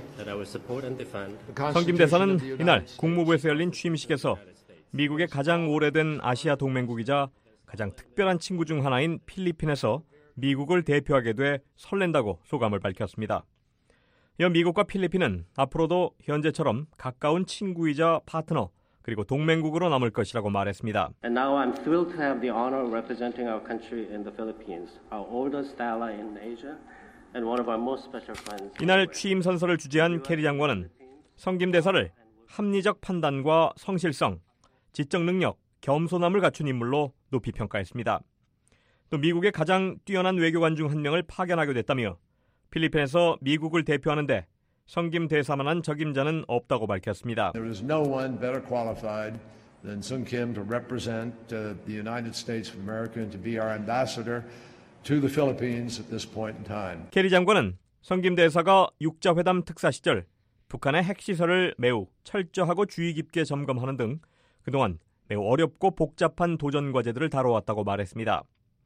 defend. 성김 대사는 이날 국무부에서 열린 취임식에서 미국의 가장 오래된 아시아 동맹국이자 가장 특별한 친구 중 하나인 필리핀에서 미국을 대표하게 돼 설렌다고 소감을 밝혔습니다. 이어 미국과 필리핀은 앞으로도 현재처럼 가까운 친구이자 파트너 그리고 동맹국으로 남을 것이라고 말했습니다. And now I'm thrilled to have the honor of representing our country in the Philippines, our oldest ally in Asia and one of our most special friends. 이날 취임 선서를 주재한 케리 장관은 성김 대사를 합리적 판단과 성실성, 지적 능력, 겸손함을 갖춘 인물로 높이 평가했습니다. 또 미국의 가장 뛰어난 외교관 중 한 명을 파견하게 됐다며 필리핀에서 미국을 대표하는데 성김 대사만한 적임자는 없다고 밝혔습니다. There is no one better qualified than Sung Kim to represent the United States of America and to be our ambassador to the Philippines at this point in time. 케리 장관은 성김 대사가 육자회담 특사 시절 북한의 핵시설을 매우 철저하고 주의 깊게 점검하는 등 그동안 매우 어렵고 복잡한 도전 과제들을 다뤄왔다고 말했습니다.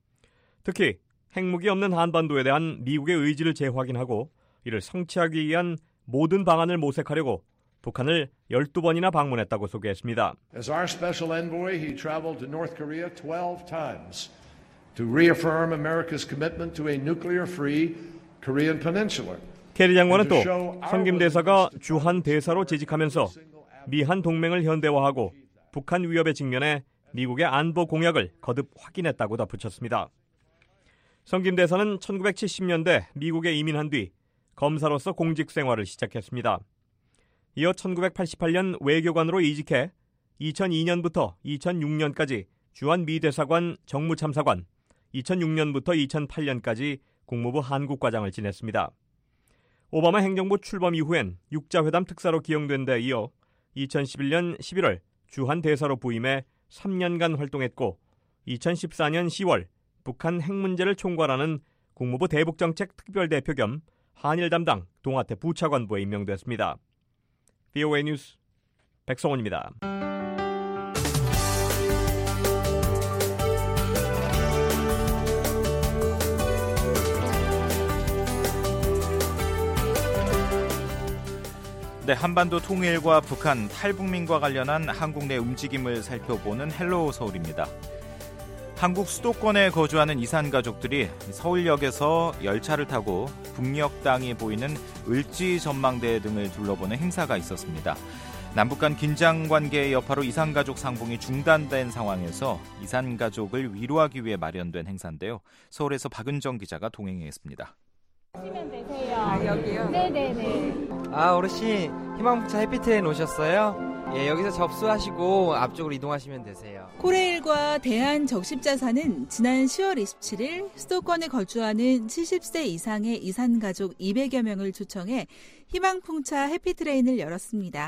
특히 핵무기 없는 한반도에 대한 미국의 의지를 재확인하고 이를 성취하기 위한 모든 방안을 모색하려고 북한을 12번이나 방문했다고 소개했습니다. As our special envoy, he traveled to North Korea 12 times to reaffirm America's commitment to a nuclear-free Korean peninsula. 케리 장관은 또 성김 대사가 주한 대사로 재직하면서 미한 동맹을 현대화하고 북한 위협에 직면해 미국의 안보 공약을 거듭 확인했다고 덧붙였습니다. 성김 대사는 1970년대 미국에 이민한 뒤 검사로서 공직 생활을 시작했습니다. 이어 1988년 외교관으로 이직해 2002년부터 2006년까지 주한 미 대사관 정무참사관, 2006년부터 2008년까지 국무부 한국과장을 지냈습니다. 오바마 행정부 출범 이후엔 육자회담 특사로 기용된 데 이어 2011년 11월 주한 대사로 부임해 3년간 활동했고 2014년 10월 북한 핵 문제를 총괄하는 국무부 대북정책 특별대표 겸 한일 담당 동아태 부차관보에 임명됐습니다. VOA 뉴스 백성원입니다. 네, 한반도 통일과 북한 탈북민과 관련한 한국 내 움직임을 살펴보는 헬로우 서울입니다. 한국 수도권에 거주하는 이산 가족들이 서울역에서 열차를 타고 북녘 땅이 보이는 을지 전망대 등을 둘러보는 행사가 있었습니다. 남북 간 긴장 관계의 여파로 이산 가족 상봉이 중단된 상황에서 이산 가족을 위로하기 위해 마련된 행사인데요. 서울에서 박은정 기자가 동행했습니다. 하시면 되세요. 아, 여기요? 네네네. 아, 어르신 희망봉차 해피트레인 오셨어요? 예, 여기서 접수하시고 앞쪽으로 이동하시면 되세요. 코레일과 대한적십자사는 지난 10월 27일 수도권에 거주하는 70세 이상의 이산가족 200여 명을 초청해 희망풍차 해피트레인을 열었습니다.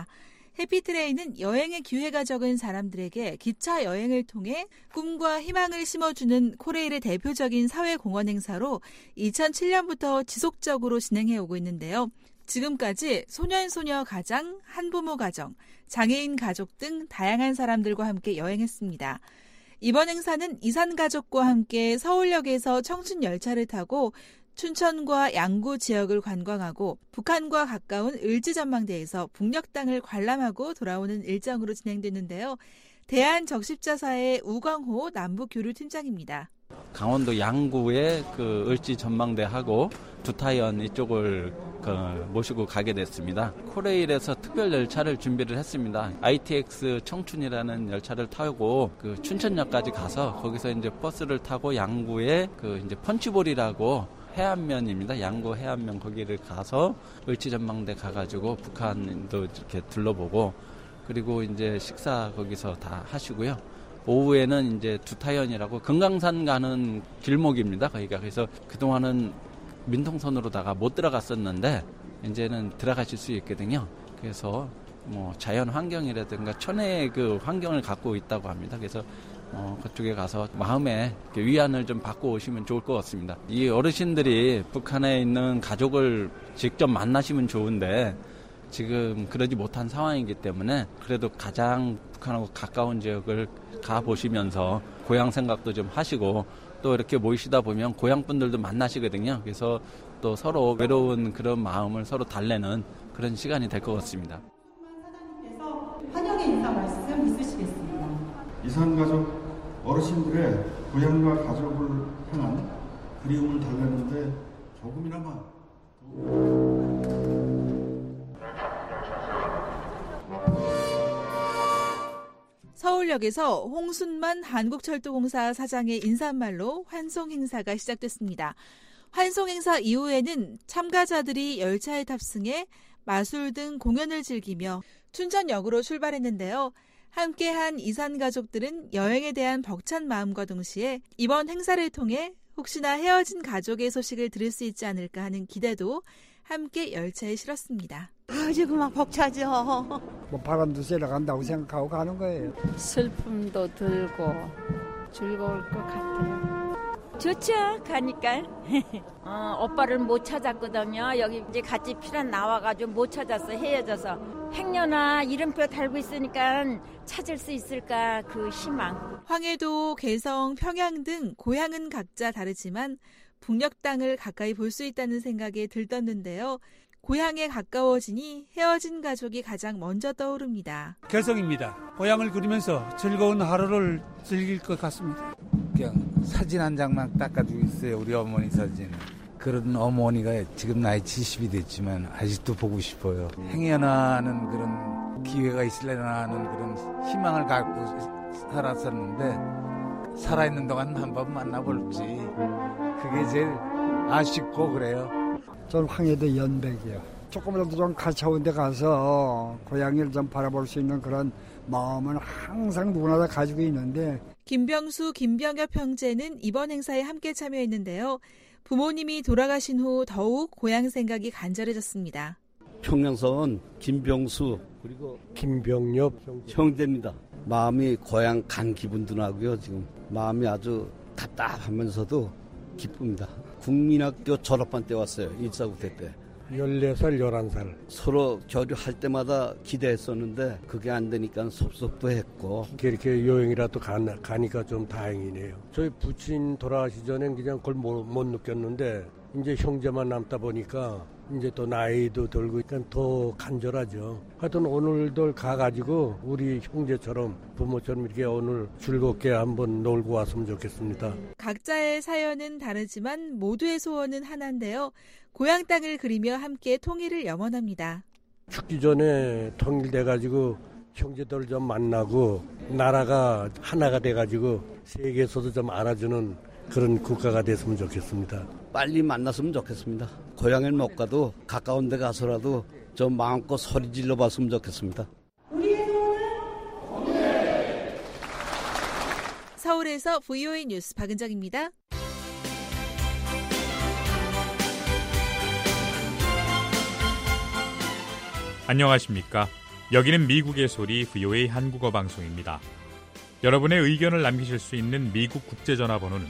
해피트레인은 여행의 기회가 적은 사람들에게 기차 여행을 통해 꿈과 희망을 심어주는 코레일의 대표적인 사회공헌 행사로 2007년부터 지속적으로 진행해 오고 있는데요. 지금까지 소년소녀 가장, 한부모 가정, 장애인 가족 등 다양한 사람들과 함께 여행했습니다. 이번 행사는 이산가족과 함께 서울역에서 청춘 열차를 타고 춘천과 양구 지역을 관광하고 북한과 가까운 을지전망대에서 북녘땅을 관람하고 돌아오는 일정으로 진행됐는데요. 대한적십자사의 우광호 남북교류팀장입니다. 강원도 양구의 그 을지전망대하고 두타연 이쪽을 모시고 가게 됐습니다. 코레일에서 특별 열차를 준비를 했습니다. ITX 청춘이라는 열차를 타고 그 춘천역까지 가서 거기서 이제 버스를 타고 양구의 그 이제 펀치볼이라고 해안면입니다. 양구 해안면 거기를 가서 을지전망대 가가지고 북한도 이렇게 둘러보고 그리고 이제 식사 거기서 다 하시고요. 오후에는 이제 두타연이라고 금강산 가는 길목입니다. 거기가 그래서 그동안은 민통선으로다가 못 들어갔었는데 이제는 들어가실 수 있거든요. 그래서 뭐 자연 환경이라든가 천혜의 그 환경을 갖고 있다고 합니다. 그래서 그쪽에 가서 마음의 위안을 좀 받고 오시면 좋을 것 같습니다. 이 어르신들이 북한에 있는 가족을 직접 만나시면 좋은데 지금 그러지 못한 상황이기 때문에 그래도 가장 북한하고 가까운 지역을 가보시면서 고향 생각도 좀 하시고 또 이렇게 모이시다 보면 고향 분들도 만나시거든요. 그래서 또 서로 외로운 그런 마음을 서로 달래는 그런 시간이 될 것 같습니다. 환영의 인사 말씀 있으시겠습니다. 이산가족 어르신들의 고향과 가족을 향한 그리움을 달래는데 조금이나마 서울역에서 홍순만 한국철도공사 사장의 인사말로 환송 행사가 시작됐습니다. 환송 행사 이후에는 참가자들이 열차에 탑승해 마술 등 공연을 즐기며 춘천역으로 출발했는데요. 함께한 이산 가족들은 여행에 대한 벅찬 마음과 동시에 이번 행사를 통해 혹시나 헤어진 가족의 소식을 들을 수 있지 않을까 하는 기대도 함께 열차에 실었습니다. 지금 막 벅차죠. 뭐 바람도 쐬러 간다고 생각하고 가는 거예요. 슬픔도 들고 즐거울 것 같아요. 좋죠, 가니까. 오빠를 못 찾았거든요. 여기 이제 같이 피란 나와가지고 못 찾았어, 헤어져서. 행여나 이름표 달고 있으니까 찾을 수 있을까, 그 희망. 황해도, 개성, 평양 등 고향은 각자 다르지만 북녘 땅을 가까이 볼 수 있다는 생각에 들떴는데요. 고향에 가까워지니 헤어진 가족이 가장 먼저 떠오릅니다. 개성입니다. 고향을 그리면서 즐거운 하루를 즐길 것 같습니다. 그냥 사진 한 장만 딱 가지고 있어요. 우리 어머니 사진. 그런 어머니가 지금 나이 70이 됐지만 아직도 보고 싶어요. 행여나는 그런 기회가 있으려나 하는 그런 희망을 갖고 살았었는데 살아있는 동안 한번 만나볼지 그게 제일 아쉽고 그래요. 전 황해도 연백이요. 조금이라도 좀 가까운 데 가서 고향을 좀 바라볼 수 있는 그런 마음은 항상 누구나 다 가지고 있는데 김병수, 김병엽 형제는 이번 행사에 함께 참여했는데요. 부모님이 돌아가신 후 더욱 고향 생각이 간절해졌습니다. 평양선 김병수 그리고 김병엽 형제입니다. 마음이 고향 간 기분도 나고요. 지금 마음이 아주 답답하면서도 기쁩니다. 국민학교 졸업반 때 왔어요. 1사국대 때. 14살, 11살. 서로 교류할 때마다 기대했었는데 그게 안 되니까 섭섭도 했고. 이렇게 여행이라도 가니까 좀 다행이네요. 저희 부친 돌아가시 전엔 그냥 그걸 못 느꼈는데 이제 형제만 남다 보니까 이제 또 나이도 들고 그러니까 더 간절하죠. 하여튼 오늘도 가가지고 우리 형제처럼 부모처럼 이렇게 오늘 즐겁게 한번 놀고 왔으면 좋겠습니다. 각자의 사연은 다르지만 모두의 소원은 하나인데요. 고향 땅을 그리며 함께 통일을 염원합니다. 죽기 전에 통일돼가지고 형제들 좀 만나고 나라가 하나가 돼가지고 세계에서도 좀 알아주는 그런 국가가 됐으면 좋겠습니다. 빨리 만났으면 좋겠습니다. 고향에 못 가도 가까운 데 가서라도 좀 마음껏 소리 질러 봤으면 좋겠습니다. 서울에서 VOA 뉴스 박은정입니다. 안녕하십니까. 여기는 미국의 소리 VOA 한국어 방송입니다. 여러분의 의견을 남기실 수 있는 미국 국제전화번호는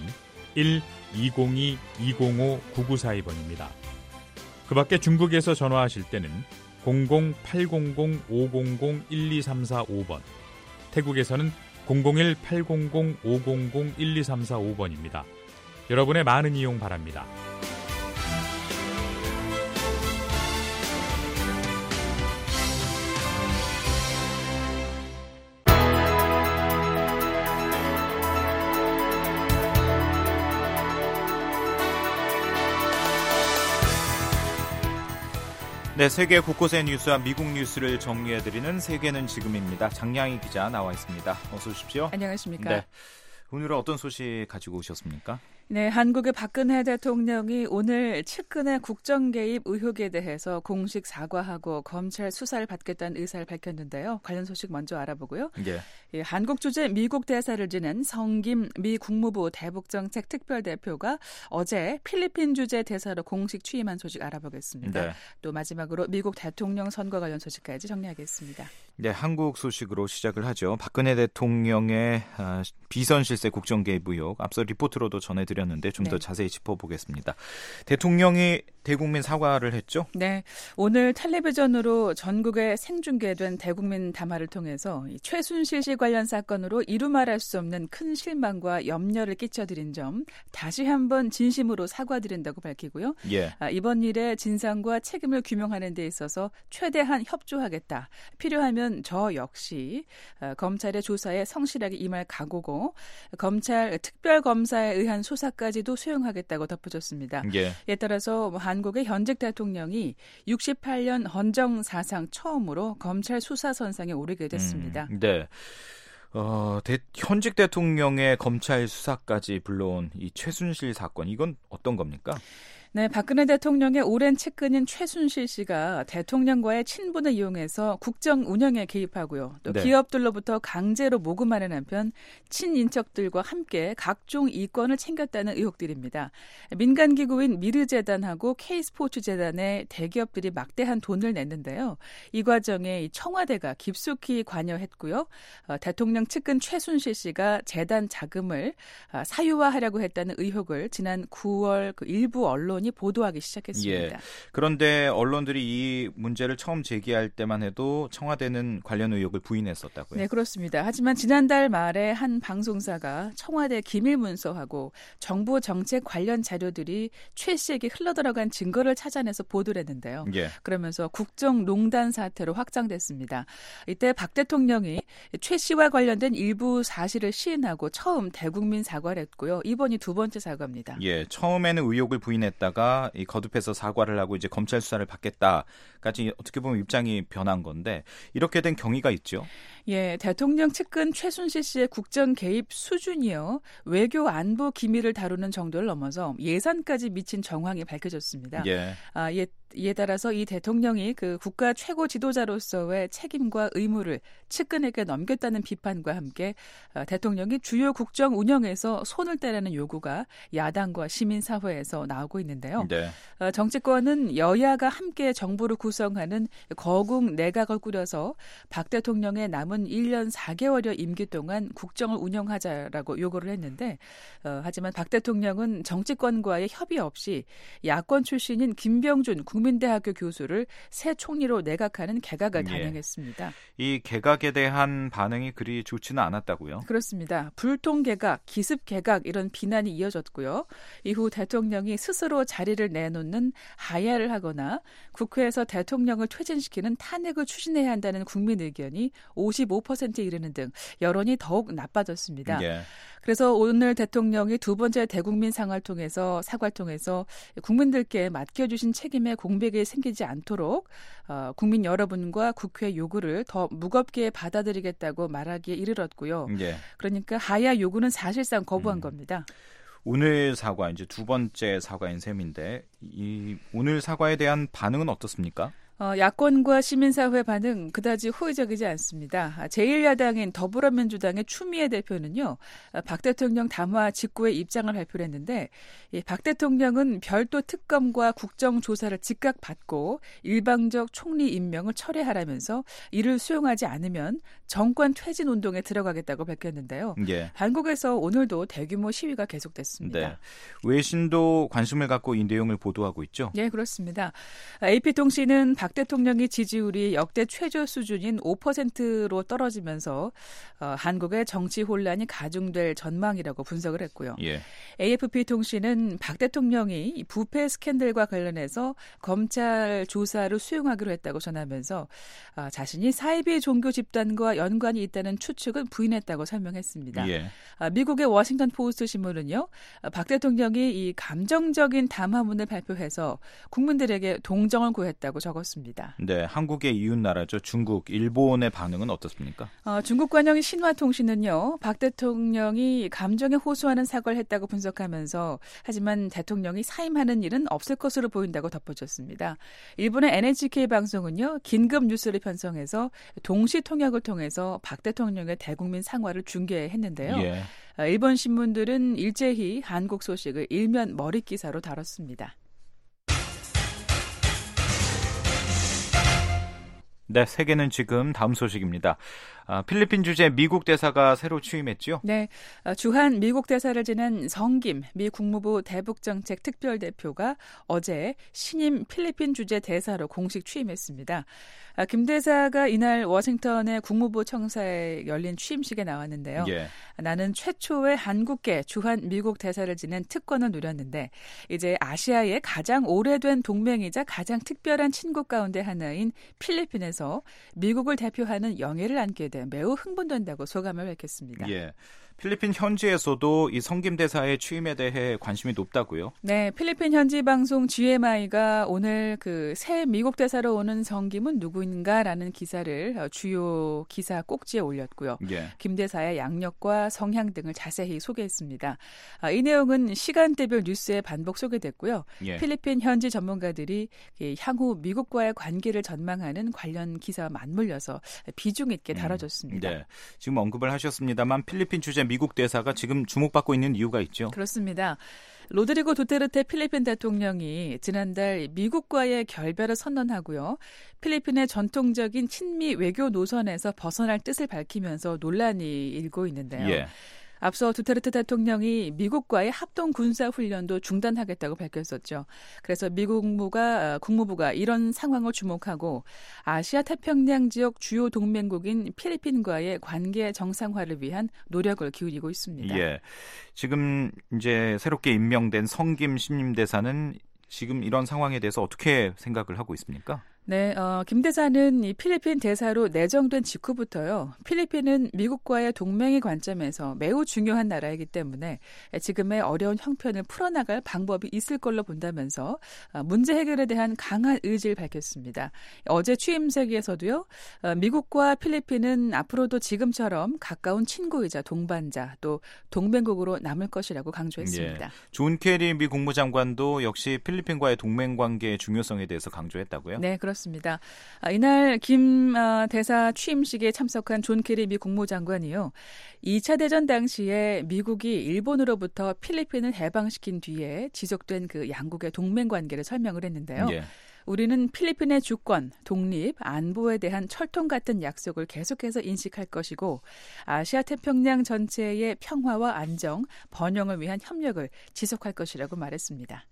1-202-205-9942번입니다. 그 밖에 중국에서 전화하실 때는 00-800-500-1234-5번, 태국에서는 001-800-500-1234-5번입니다. 여러분의 많은 이용 바랍니다. 네, 세계 곳곳의 뉴스와 미국 뉴스를 정리해드리는 세계는 지금입니다. 장량희 기자 나와 있습니다. 어서 오십시오. 안녕하십니까. 네, 오늘은 어떤 소식 가지고 오셨습니까? 네, 한국의 박근혜 대통령이 오늘 측근의 국정 개입 의혹에 대해서 공식 사과하고 검찰 수사를 받겠다는 의사를 밝혔는데요. 관련 소식 먼저 알아보고요. 예. 예, 한국 주재 미국 대사를 지낸 성김 미 국무부 대북정책 특별대표가 어제 필리핀 주재 대사로 공식 취임한 소식 알아보겠습니다. 네. 또 마지막으로 미국 대통령 선거 관련 소식까지 정리하겠습니다. 네, 한국 소식으로 시작을 하죠. 박근혜 대통령의 비선 실세 국정 개입 의혹 앞서 리포트로도 전해드렸는데 좀 더 자세히 짚어보겠습니다. 대통령이 대국민 사과를 했죠? 네, 오늘 텔레비전으로 전국에 생중계된 대국민 담화를 통해서 최순실 씨 관련 사건으로 이루 말할 수 없는 큰 실망과 염려를 끼쳐드린 점 다시 한번 진심으로 사과드린다고 밝히고요. 예. 이번 일의 진상과 책임을 규명하는 데 있어서 최대한 협조하겠다. 필요하면 저 역시 검찰의 조사에 성실하게 임할 각오고 검찰 특별검사에 의한 수사까지도 수용하겠다고 덧붙였습니다. 예. 이에 따라서 한국의 현직 대통령이 68년 헌정 사상 처음으로 검찰 수사 선상에 오르게 됐습니다. 네. 현직 대통령의 검찰 수사까지 불러온 이 최순실 사건, 이건 어떤 겁니까? 네, 박근혜 대통령의 오랜 측근인 최순실 씨가 대통령과의 친분을 이용해서 국정 운영에 개입하고요. 또 네. 기업들로부터 강제로 모금하는 한편 친인척들과 함께 각종 이권을 챙겼다는 의혹들입니다. 민간기구인 미르재단하고 K스포츠재단에 대기업들이 막대한 돈을 냈는데요. 이 과정에 청와대가 깊숙이 관여했고요. 대통령 측근 최순실 씨가 재단 자금을 사유화하려고 했다는 의혹을 지난 9월 일부 언론이 보도하기 시작했습니다. 예. 그런데 언론들이 이 문제를 처음 제기할 때만 해도 청와대는 관련 의혹을 부인했었다고요? 네, 그렇습니다. 하지만 지난달 말에 한 방송사가 청와대 기밀 문서하고 정부 정책 관련 자료들이 최 씨에게 흘러들어간 증거를 찾아내서 보도를 했는데요. 예. 그러면서 국정농단 사태로 확장됐습니다. 이때 박 대통령이 최 씨와 관련된 일부 사실을 시인하고 처음 대국민 사과를 했고요. 이번이 두 번째 사과입니다. 예, 처음에는 의혹을 부인했다가 이 거듭해서 사과를 하고 이제 검찰 수사를 받겠다까지 어떻게 보면 입장이 변한 건데 이렇게 된 경위가 있죠. 예, 대통령 측근 최순실 씨의 국정 개입 수준이요. 외교 안보 기밀을 다루는 정도를 넘어서 예산까지 미친 정황이 밝혀졌습니다. 예. 이에 따라서 이 대통령이 그 국가 최고 지도자로서의 책임과 의무를 측근에게 넘겼다는 비판과 함께 대통령이 주요 국정 운영에서 손을 떼라는 요구가 야당과 시민사회에서 나오고 있는데요. 네. 정치권은 여야가 함께 정부를 구성하는 거국 내각을 꾸려서 박 대통령의 남은 1년 4개월여 임기 동안 국정을 운영하자라고 요구를 했는데 하지만 박 대통령은 정치권과의 협의 없이 야권 출신인 김병준 국민대학교 교수를 새 총리로 내각하는 개각을 단행했습니다. 이 개각에 대한 반응이 그리 좋지는 않았다고요? 그렇습니다. 불통 개각, 기습 개각 이런 비난이 이어졌고요. 이후 대통령이 스스로 자리를 내놓는 하야를 하거나 국회에서 대통령을 퇴진시키는 탄핵을 추진해야 한다는 국민 의견이 55%에 이르는 등 여론이 더욱 나빠졌습니다. 예. 그래서 오늘 대통령이 두 번째 대국민 사과를 통해서 국민들께 맡겨주신 책임에 공백이 생기지 않도록 국민 여러분과 국회 요구를 더 무겁게 받아들이겠다고 말하기에 이르렀고요. 예. 그러니까 하야 요구는 사실상 거부한 겁니다. 오늘 사과 이제 두 번째 사과인 셈인데 이 오늘 사과에 대한 반응은 어떻습니까? 야권과 시민사회 반응 그다지 호의적이지 않습니다. 제1야당인 더불어민주당의 추미애 대표는요, 박 대통령 담화 직후에 입장을 발표를 했는데, 박 대통령은 별도 특검과 국정조사를 즉각 받고 일방적 총리 임명을 철회하라면서 이를 수용하지 않으면 정권 퇴진 운동에 들어가겠다고 밝혔는데요. 예. 한국에서 오늘도 대규모 시위가 계속됐습니다. 네. 외신도 관심을 갖고 이 내용을 보도하고 있죠? 네, 그렇습니다. AP통신은 박 대통령의 지지율이 역대 최저 수준인 5%로 떨어지면서 한국의 정치 혼란이 가중될 전망이라고 분석을 했고요. 예. AFP통신은 박 대통령이 부패 스캔들과 관련해서 검찰 조사를 수용하기로 했다고 전하면서 자신이 사이비 종교 집단과 연관이 있다는 추측은 부인했다고 설명했습니다. 예. 미국의 워싱턴 포스트 신문은요, 박 대통령이 이 감정적인 담화문을 발표해서 국민들에게 동정을 구했다고 적었습니다. 네, 한국의 이웃 나라죠. 중국, 일본의 반응은 어떻습니까? 중국 관영 신화통신은요, 박 대통령이 감정에 호소하는 사과를 했다고 분석하면서 하지만 대통령이 사임하는 일은 없을 것으로 보인다고 덧붙였습니다. 일본의 NHK 방송은요, 긴급 뉴스를 편성해서 동시 통역을 통해서 박 대통령의 대국민 상화를 중계했는데요. 예. 일본 신문들은 일제히 한국 소식을 일면 머릿 기사로 다뤘습니다. 네, 세계는 지금 다음 소식입니다. 필리핀 주재 미국 대사가 새로 취임했죠? 네, 주한 미국 대사를 지낸 성김 미 국무부 대북정책 특별대표가 어제 신임 필리핀 주재 대사로 공식 취임했습니다. 김 대사가 이날 워싱턴의 국무부 청사에 열린 취임식에 나왔는데요. 예. 나는 최초의 한국계 주한 미국 대사를 지낸 특권을 누렸는데 이제 아시아의 가장 오래된 동맹이자 가장 특별한 친구 가운데 하나인 필리핀에서 미국을 대표하는 영예를 안게 돼 매우 흥분된다고 소감을 밝혔습니다. 예. 필리핀 현지에서도 이 성김 대사의 취임에 대해 관심이 높다고요? 네, 필리핀 현지 방송 GMI가 오늘 그 새 미국 대사로 오는 성김은 누구인가라는 기사를 주요 기사 꼭지에 올렸고요. 예. 김 대사의 양력과 성향 등을 자세히 소개했습니다. 이 내용은 시간대별 뉴스에 반복 소개됐고요. 예. 필리핀 현지 전문가들이 향후 미국과의 관계를 전망하는 관련 기사와 맞물려서 비중 있게 다뤄졌습니다. 네, 지금 언급을 하셨습니다만 필리핀 주재 미국 대사가 지금 주목받고 있는 이유가 있죠. 그렇습니다. 로드리고 두테르테 필리핀 대통령이 지난달 미국과의 결별을 선언하고요. 필리핀의 전통적인 친미 외교 노선에서 벗어날 뜻을 밝히면서 논란이 일고 있는데요. 예. 앞서 두테르테 대통령이 미국과의 합동 군사 훈련도 중단하겠다고 밝혔었죠. 그래서 미국 국무부가 이런 상황을 주목하고 아시아 태평양 지역 주요 동맹국인 필리핀과의 관계 정상화를 위한 노력을 기울이고 있습니다. 예. 지금 이제 새롭게 임명된 성김 신임 대사는 지금 이런 상황에 대해서 어떻게 생각을 하고 있습니까? 네, 김 대사는 이 필리핀 대사로 내정된 직후부터요. 필리핀은 미국과의 동맹의 관점에서 매우 중요한 나라이기 때문에 지금의 어려운 형편을 풀어나갈 방법이 있을 걸로 본다면서 문제 해결에 대한 강한 의지를 밝혔습니다. 어제 취임식에서도요. 미국과 필리핀은 앞으로도 지금처럼 가까운 친구이자 동반자 또 동맹국으로 남을 것이라고 강조했습니다. 예. 존 케리 미 국무장관도 역시 필리핀과의 동맹 관계의 중요성에 대해서 강조했다고요? 네, 그렇습니다. 이날 김 대사 취임식에 참석한 존 케리 미 국무장관이요. 2차 대전 당시에 미국이 일본으로부터 필리핀을 해방시킨 뒤에 지속된 그 양국의 동맹 관계를 설명을 했는데요. 예. 우리는 필리핀의 주권, 독립, 안보에 대한 철통 같은 약속을 계속해서 인식할 것이고 아시아 태평양 전체의 평화와 안정, 번영을 위한 협력을 지속할 것이라고 말했습니다.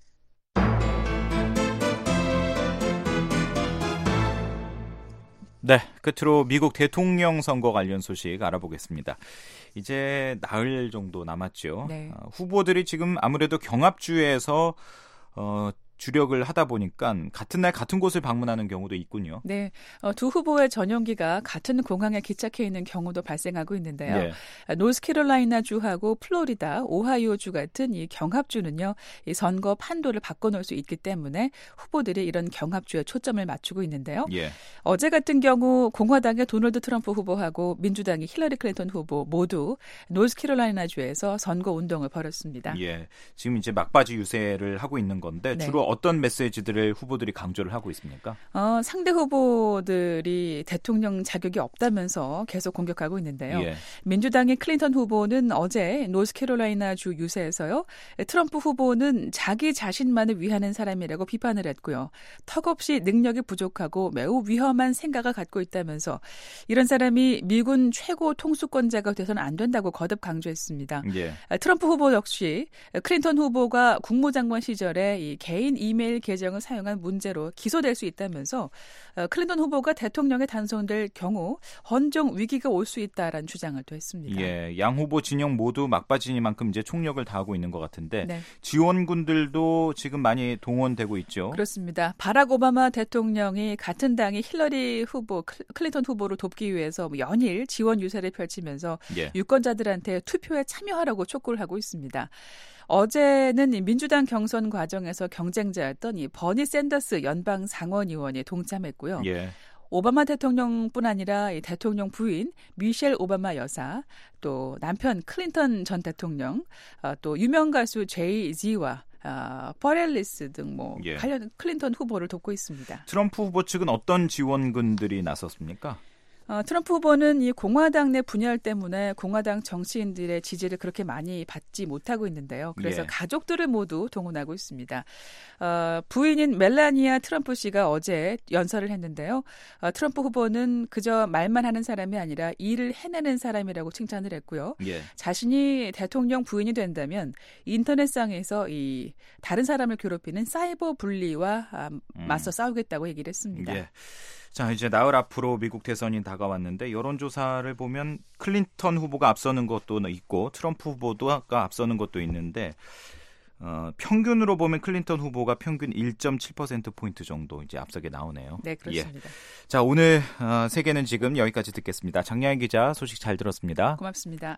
네, 끝으로 미국 대통령 선거 관련 소식 알아보겠습니다. 이제 나흘 정도 남았죠. 네. 후보들이 지금 아무래도 경합주에서 주력을 하다 보니까 같은 날 같은 곳을 방문하는 경우도 있군요. 네, 두 후보의 전용기가 같은 공항에 기착해 있는 경우도 발생하고 있는데요. 네. 노스캐롤라이나주하고 플로리다, 오하이오주 같은 이 경합주는요, 이 선거 판도를 바꿔놓을 수 있기 때문에 후보들이 이런 경합주에 초점을 맞추고 있는데요. 예. 어제 같은 경우 공화당의 도널드 트럼프 후보하고 민주당의 힐러리 클린턴 후보 모두 노스캐롤라이나주에서 선거 운동을 벌였습니다. 예, 지금 이제 막바지 유세를 하고 있는 건데 네. 주로 어떤 메시지들을 후보들이 강조를 하고 있습니까? 상대 후보들이 대통령 자격이 없다면서 계속 공격하고 있는데요. 예. 민주당의 클린턴 후보는 어제 노스캐롤라이나주 유세에서요. 트럼프 후보는 자기 자신만을 위하는 사람이라고 비판을 했고요. 턱없이 능력이 부족하고 매우 위험한 생각을 갖고 있다면서 이런 사람이 미군 최고 통수권자가 돼서는 안 된다고 거듭 강조했습니다. 예. 트럼프 후보 역시 클린턴 후보가 국무장관 시절에 이 개인 이메일 계정을 사용한 문제로 기소될 수 있다면서 클린턴 후보가 대통령에 당선될 경우 헌정 위기가 올 수 있다라는 주장을 또 했습니다. 예, 양 후보 진영 모두 막바지니만큼 이제 총력을 다하고 있는 것 같은데 네. 지원군들도 지금 많이 동원되고 있죠. 그렇습니다. 바락 오바마 대통령이 같은 당의 힐러리 후보, 클린턴 후보를 돕기 위해서 연일 지원 유세를 펼치면서 예. 유권자들한테 투표에 참여하라고 촉구를 하고 있습니다. 어제는 민주당 경선 과정에서 경쟁자였던 이 버니 샌더스 연방 상원의원이 동참했고요. 예. 오바마 대통령뿐 아니라 이 대통령 부인 미셸 오바마 여사, 또 남편 클린턴 전 대통령, 또 유명 가수 제이지와 퍼렐리스 등 예. 관련 클린턴 후보를 돕고 있습니다. 트럼프 후보 측은 어떤 지원군들이 나섰습니까? 트럼프 후보는 이 공화당 내 분열 때문에 공화당 정치인들의 지지를 그렇게 많이 받지 못하고 있는데요. 그래서 예. 가족들을 모두 동원하고 있습니다. 부인인 멜라니아 트럼프 씨가 어제 연설을 했는데요. 트럼프 후보는 그저 말만 하는 사람이 아니라 일을 해내는 사람이라고 칭찬을 했고요. 예. 자신이 대통령 부인이 된다면 인터넷상에서 이 다른 사람을 괴롭히는 사이버 불리와 맞서 싸우겠다고 얘기를 했습니다. 예. 자, 이제 나흘 앞으로 미국 대선이 다가왔는데 여론조사를 보면 클린턴 후보가 앞서는 것도 있고 트럼프 후보가 앞서는 것도 있는데 평균으로 보면 클린턴 후보가 평균 1.7%포인트 정도 이제 앞서게 나오네요. 네, 그렇습니다. 예. 자, 오늘 세계는 지금 여기까지 듣겠습니다. 장량희 기자 소식 잘 들었습니다. 고맙습니다.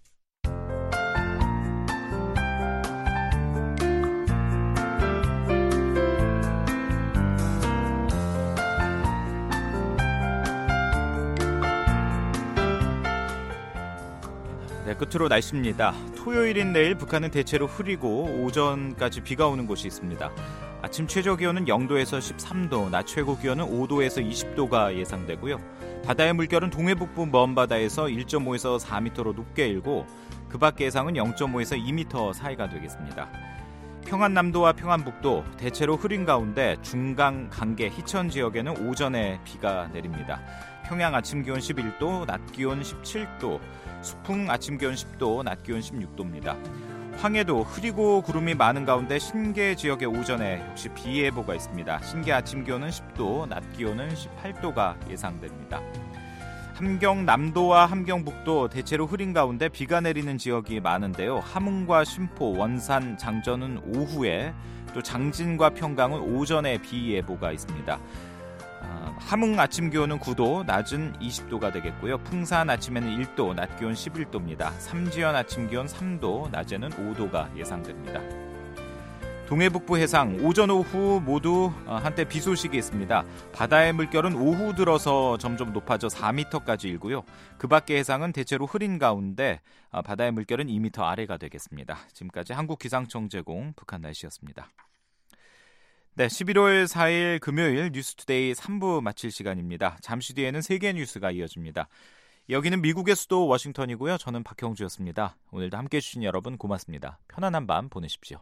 네, 끝으로 날씨입니다. 토요일인 내일 북한은 대체로 흐리고 오전까지 비가 오는 곳이 있습니다. 아침 최저 기온은 0도에서 13도, 낮 최고 기온은 5도에서 20도가 예상되고요. 바다의 물결은 동해북부 먼바다에서 1.5에서 4m로 높게 일고 그 밖 예상은 0.5에서 2m 사이가 되겠습니다. 평안남도와 평안북도 대체로 흐린 가운데 중강, 강계, 희천 지역에는 오전에 비가 내립니다. 평양 아침 기온 11도, 낮 기온 17도, 수풍 아침 기온 10도, 낮 기온 16도입니다. 황해도 흐리고 구름이 많은 가운데 신계 지역의 오전에 역시 비 예보가 있습니다. 신계 아침 기온은 10도, 낮 기온은 18도가 예상됩니다. 함경 남도와 함경북도 대체로 흐린 가운데 비가 내리는 지역이 많은데요. 함흥과 신포, 원산, 장전은 오후에, 또 장진과 평강은 오전에 비 예보가 있습니다. 함흥 아침 기온은 9도, 낮은 20도가 되겠고요. 풍산 아침에는 1도, 낮 기온 11도입니다. 삼지연 아침 기온 3도, 낮에는 5도가 예상됩니다. 동해북부 해상 오전 오후 모두 한때 비 소식이 있습니다. 바다의 물결은 오후 들어서 점점 높아져 4m까지 일고요. 그 밖의 해상은 대체로 흐린 가운데 바다의 물결은 2m 아래가 되겠습니다. 지금까지 한국기상청 제공 북한 날씨였습니다. 네, 11월 4일 금요일 뉴스투데이 3부 마칠 시간입니다. 잠시 뒤에는 세계 뉴스가 이어집니다. 여기는 미국의 수도 워싱턴이고요. 저는 박형주였습니다. 오늘도 함께해 주신 여러분 고맙습니다. 편안한 밤 보내십시오.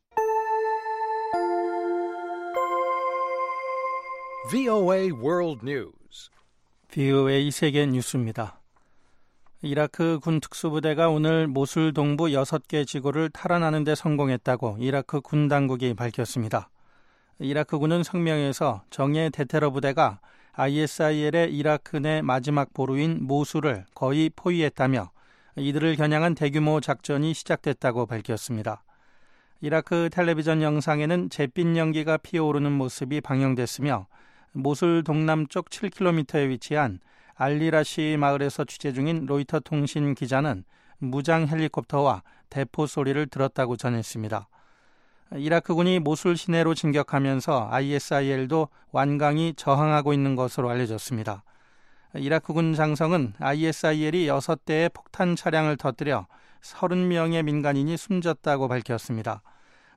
VOA World News. VOA 세계 뉴스입니다. 이라크 군 특수부대가 오늘 모술 동부 6개 지구를 탈환하는 데 성공했다고 이라크 군 당국이 밝혔습니다. 이라크군은 성명에서 정예 대테러 부대가 ISIL의 이라크 내 마지막 보루인 모술을 거의 포위했다며 이들을 겨냥한 대규모 작전이 시작됐다고 밝혔습니다. 이라크 텔레비전 영상에는 잿빛 연기가 피어오르는 모습이 방영됐으며 모술 동남쪽 7km에 위치한 알리라시 마을에서 취재 중인 로이터 통신 기자는 무장 헬리콥터와 대포 소리를 들었다고 전했습니다. 이라크군이 모술 시내로 진격하면서 ISIL도 완강히 저항하고 있는 것으로 알려졌습니다. 이라크군 장성은 ISIL이 6대의 폭탄 차량을 터뜨려 30명의 민간인이 숨졌다고 밝혔습니다.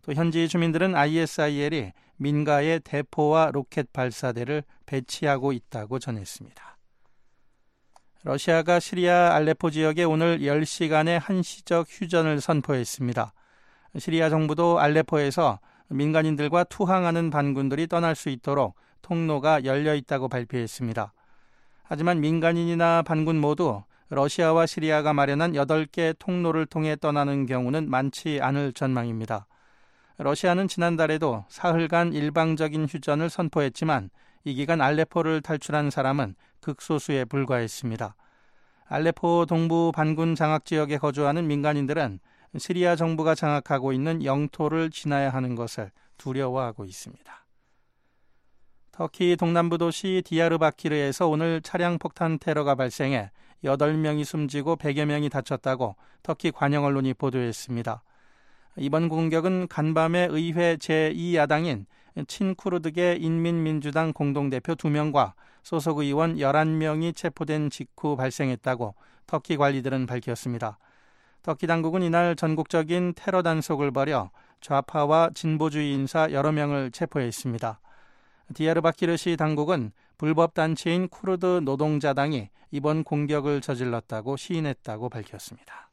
또 현지 주민들은 ISIL이 민가에 대포와 로켓 발사대를 배치하고 있다고 전했습니다. 러시아가 시리아 알레포 지역에 오늘 10시간의 한시적 휴전을 선포했습니다. 시리아 정부도 알레포에서 민간인들과 투항하는 반군들이 떠날 수 있도록 통로가 열려 있다고 발표했습니다. 하지만 민간인이나 반군 모두 러시아와 시리아가 마련한 8개 통로를 통해 떠나는 경우는 많지 않을 전망입니다. 러시아는 지난달에도 사흘간 일방적인 휴전을 선포했지만 이 기간 알레포를 탈출한 사람은 극소수에 불과했습니다. 알레포 동부 반군 장악 지역에 거주하는 민간인들은 시리아 정부가 장악하고 있는 영토를 지나야 하는 것을 두려워하고 있습니다. 터키 동남부 도시 디야르바키르에서 오늘 차량 폭탄 테러가 발생해 8명이 숨지고 100여 명이 다쳤다고 터키 관영 언론이 보도했습니다. 이번 공격은 간밤에 의회 제2야당인 친쿠르드계 인민민주당 공동대표 2명과 소속 의원 11명이 체포된 직후 발생했다고 터키 관리들은 밝혔습니다. 터키 당국은 이날 전국적인 테러 단속을 벌여 좌파와 진보주의 인사 여러 명을 체포했습니다. 디야르바키르시 당국은 불법 단체인 쿠르드 노동자당이 이번 공격을 저질렀다고 시인했다고 밝혔습니다.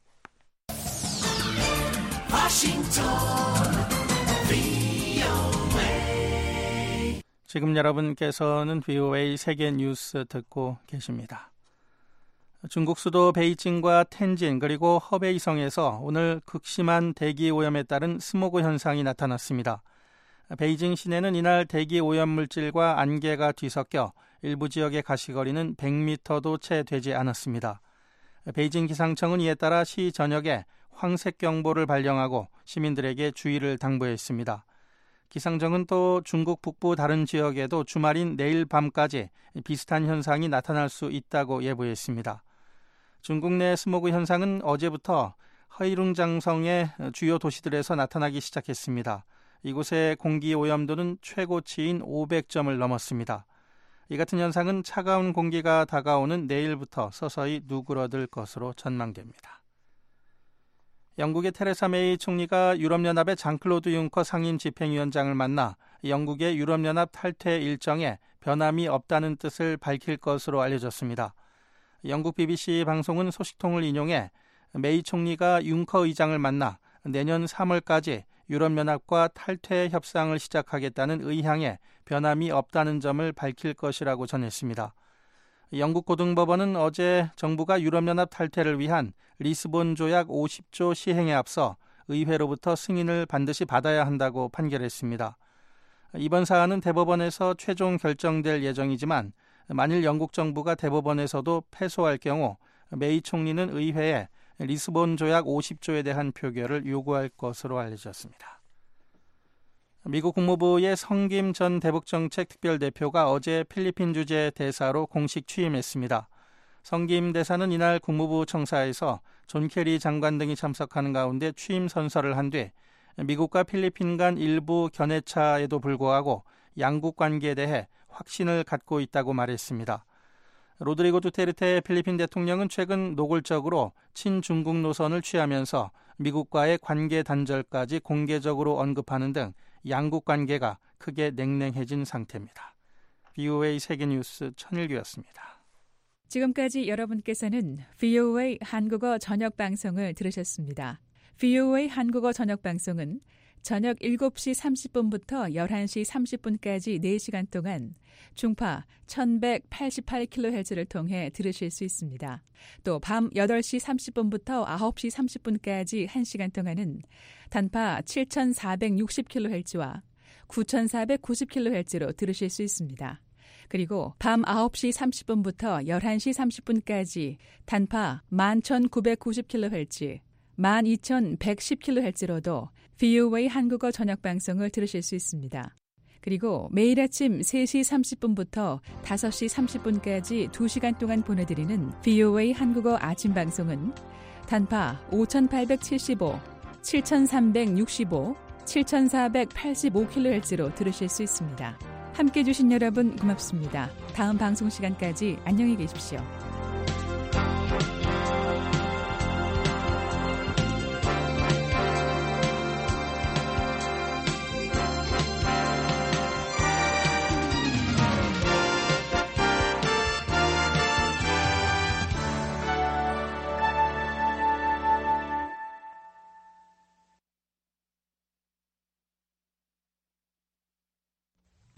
지금 여러분께서는 VOA 세계 뉴스 듣고 계십니다. 중국 수도 베이징과 텐진 그리고 허베이성에서 오늘 극심한 대기 오염에 따른 스모그 현상이 나타났습니다. 베이징 시내는 이날 대기 오염 물질과 안개가 뒤섞여 일부 지역의 가시거리는 100m도 채 되지 않았습니다. 베이징 기상청은 이에 따라 시 전역에 황색 경보를 발령하고 시민들에게 주의를 당부했습니다. 기상청은 또 중국 북부 다른 지역에도 주말인 내일 밤까지 비슷한 현상이 나타날 수 있다고 예보했습니다. 중국 내 스모그 현상은 어제부터 허이룽장성의 주요 도시들에서 나타나기 시작했습니다. 이곳의 공기 오염도는 최고치인 500점을 넘었습니다. 이 같은 현상은 차가운 공기가 다가오는 내일부터 서서히 누그러들 것으로 전망됩니다. 영국의 테레사 메이 총리가 유럽연합의 장클로드 융커 상임 집행위원장을 만나 영국의 유럽연합 탈퇴 일정에 변함이 없다는 뜻을 밝힐 것으로 알려졌습니다. 영국 BBC 방송은 소식통을 인용해 메이 총리가 융커 의장을 만나 내년 3월까지 유럽연합과 탈퇴 협상을 시작하겠다는 의향에 변함이 없다는 점을 밝힐 것이라고 전했습니다. 영국 고등법원은 어제 정부가 유럽연합 탈퇴를 위한 리스본 조약 50조 시행에 앞서 의회로부터 승인을 반드시 받아야 한다고 판결했습니다. 이번 사안은 대법원에서 최종 결정될 예정이지만 만일 영국 정부가 대법원에서도 패소할 경우 메이 총리는 의회에 리스본 조약 50조에 대한 표결을 요구할 것으로 알려졌습니다. 미국 국무부의 성김 전 대북정책 특별대표가 어제 필리핀 주재 대사로 공식 취임했습니다. 성김 대사는 이날 국무부 청사에서 존 캐리 장관 등이 참석하는 가운데 취임 선서를 한 뒤 미국과 필리핀 간 일부 견해차에도 불구하고 양국 관계에 대해 확신을 갖고 있다고 말했습니다. 로드리고 두테르테 필리핀 대통령은 최근 노골적으로 친중국 노선을 취하면서 미국과의 관계 단절까지 공개적으로 언급하는 등 양국 관계가 크게 냉랭해진 상태입니다. VOA 세계뉴스 천일규였습니다. 지금까지 여러분께서는 VOA 한국어 저녁방송을 들으셨습니다. VOA 한국어 저녁방송은 저녁 7시 30분부터 11시 30분까지 4시간 동안 중파 1188kHz를 통해 들으실 수 있습니다. 또 밤 8시 30분부터 9시 30분까지 1시간 동안은 단파 7460kHz와 9490kHz로 들으실 수 있습니다. 그리고 밤 9시 30분부터 11시 30분까지 단파 11990kHz, 12110kHz로도 VOA 한국어 저녁방송을 들으실 수 있습니다. 그리고 매일 아침 3시 30분부터 5시 30분까지 2시간 동안 보내드리는 VOA 한국어 아침방송은 단파 5875, 7365, 7485kHz로 들으실 수 있습니다. 함께해 주신 여러분 고맙습니다. 다음 방송 시간까지 안녕히 계십시오.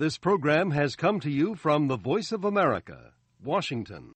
This program has come to you from the Voice of America, Washington.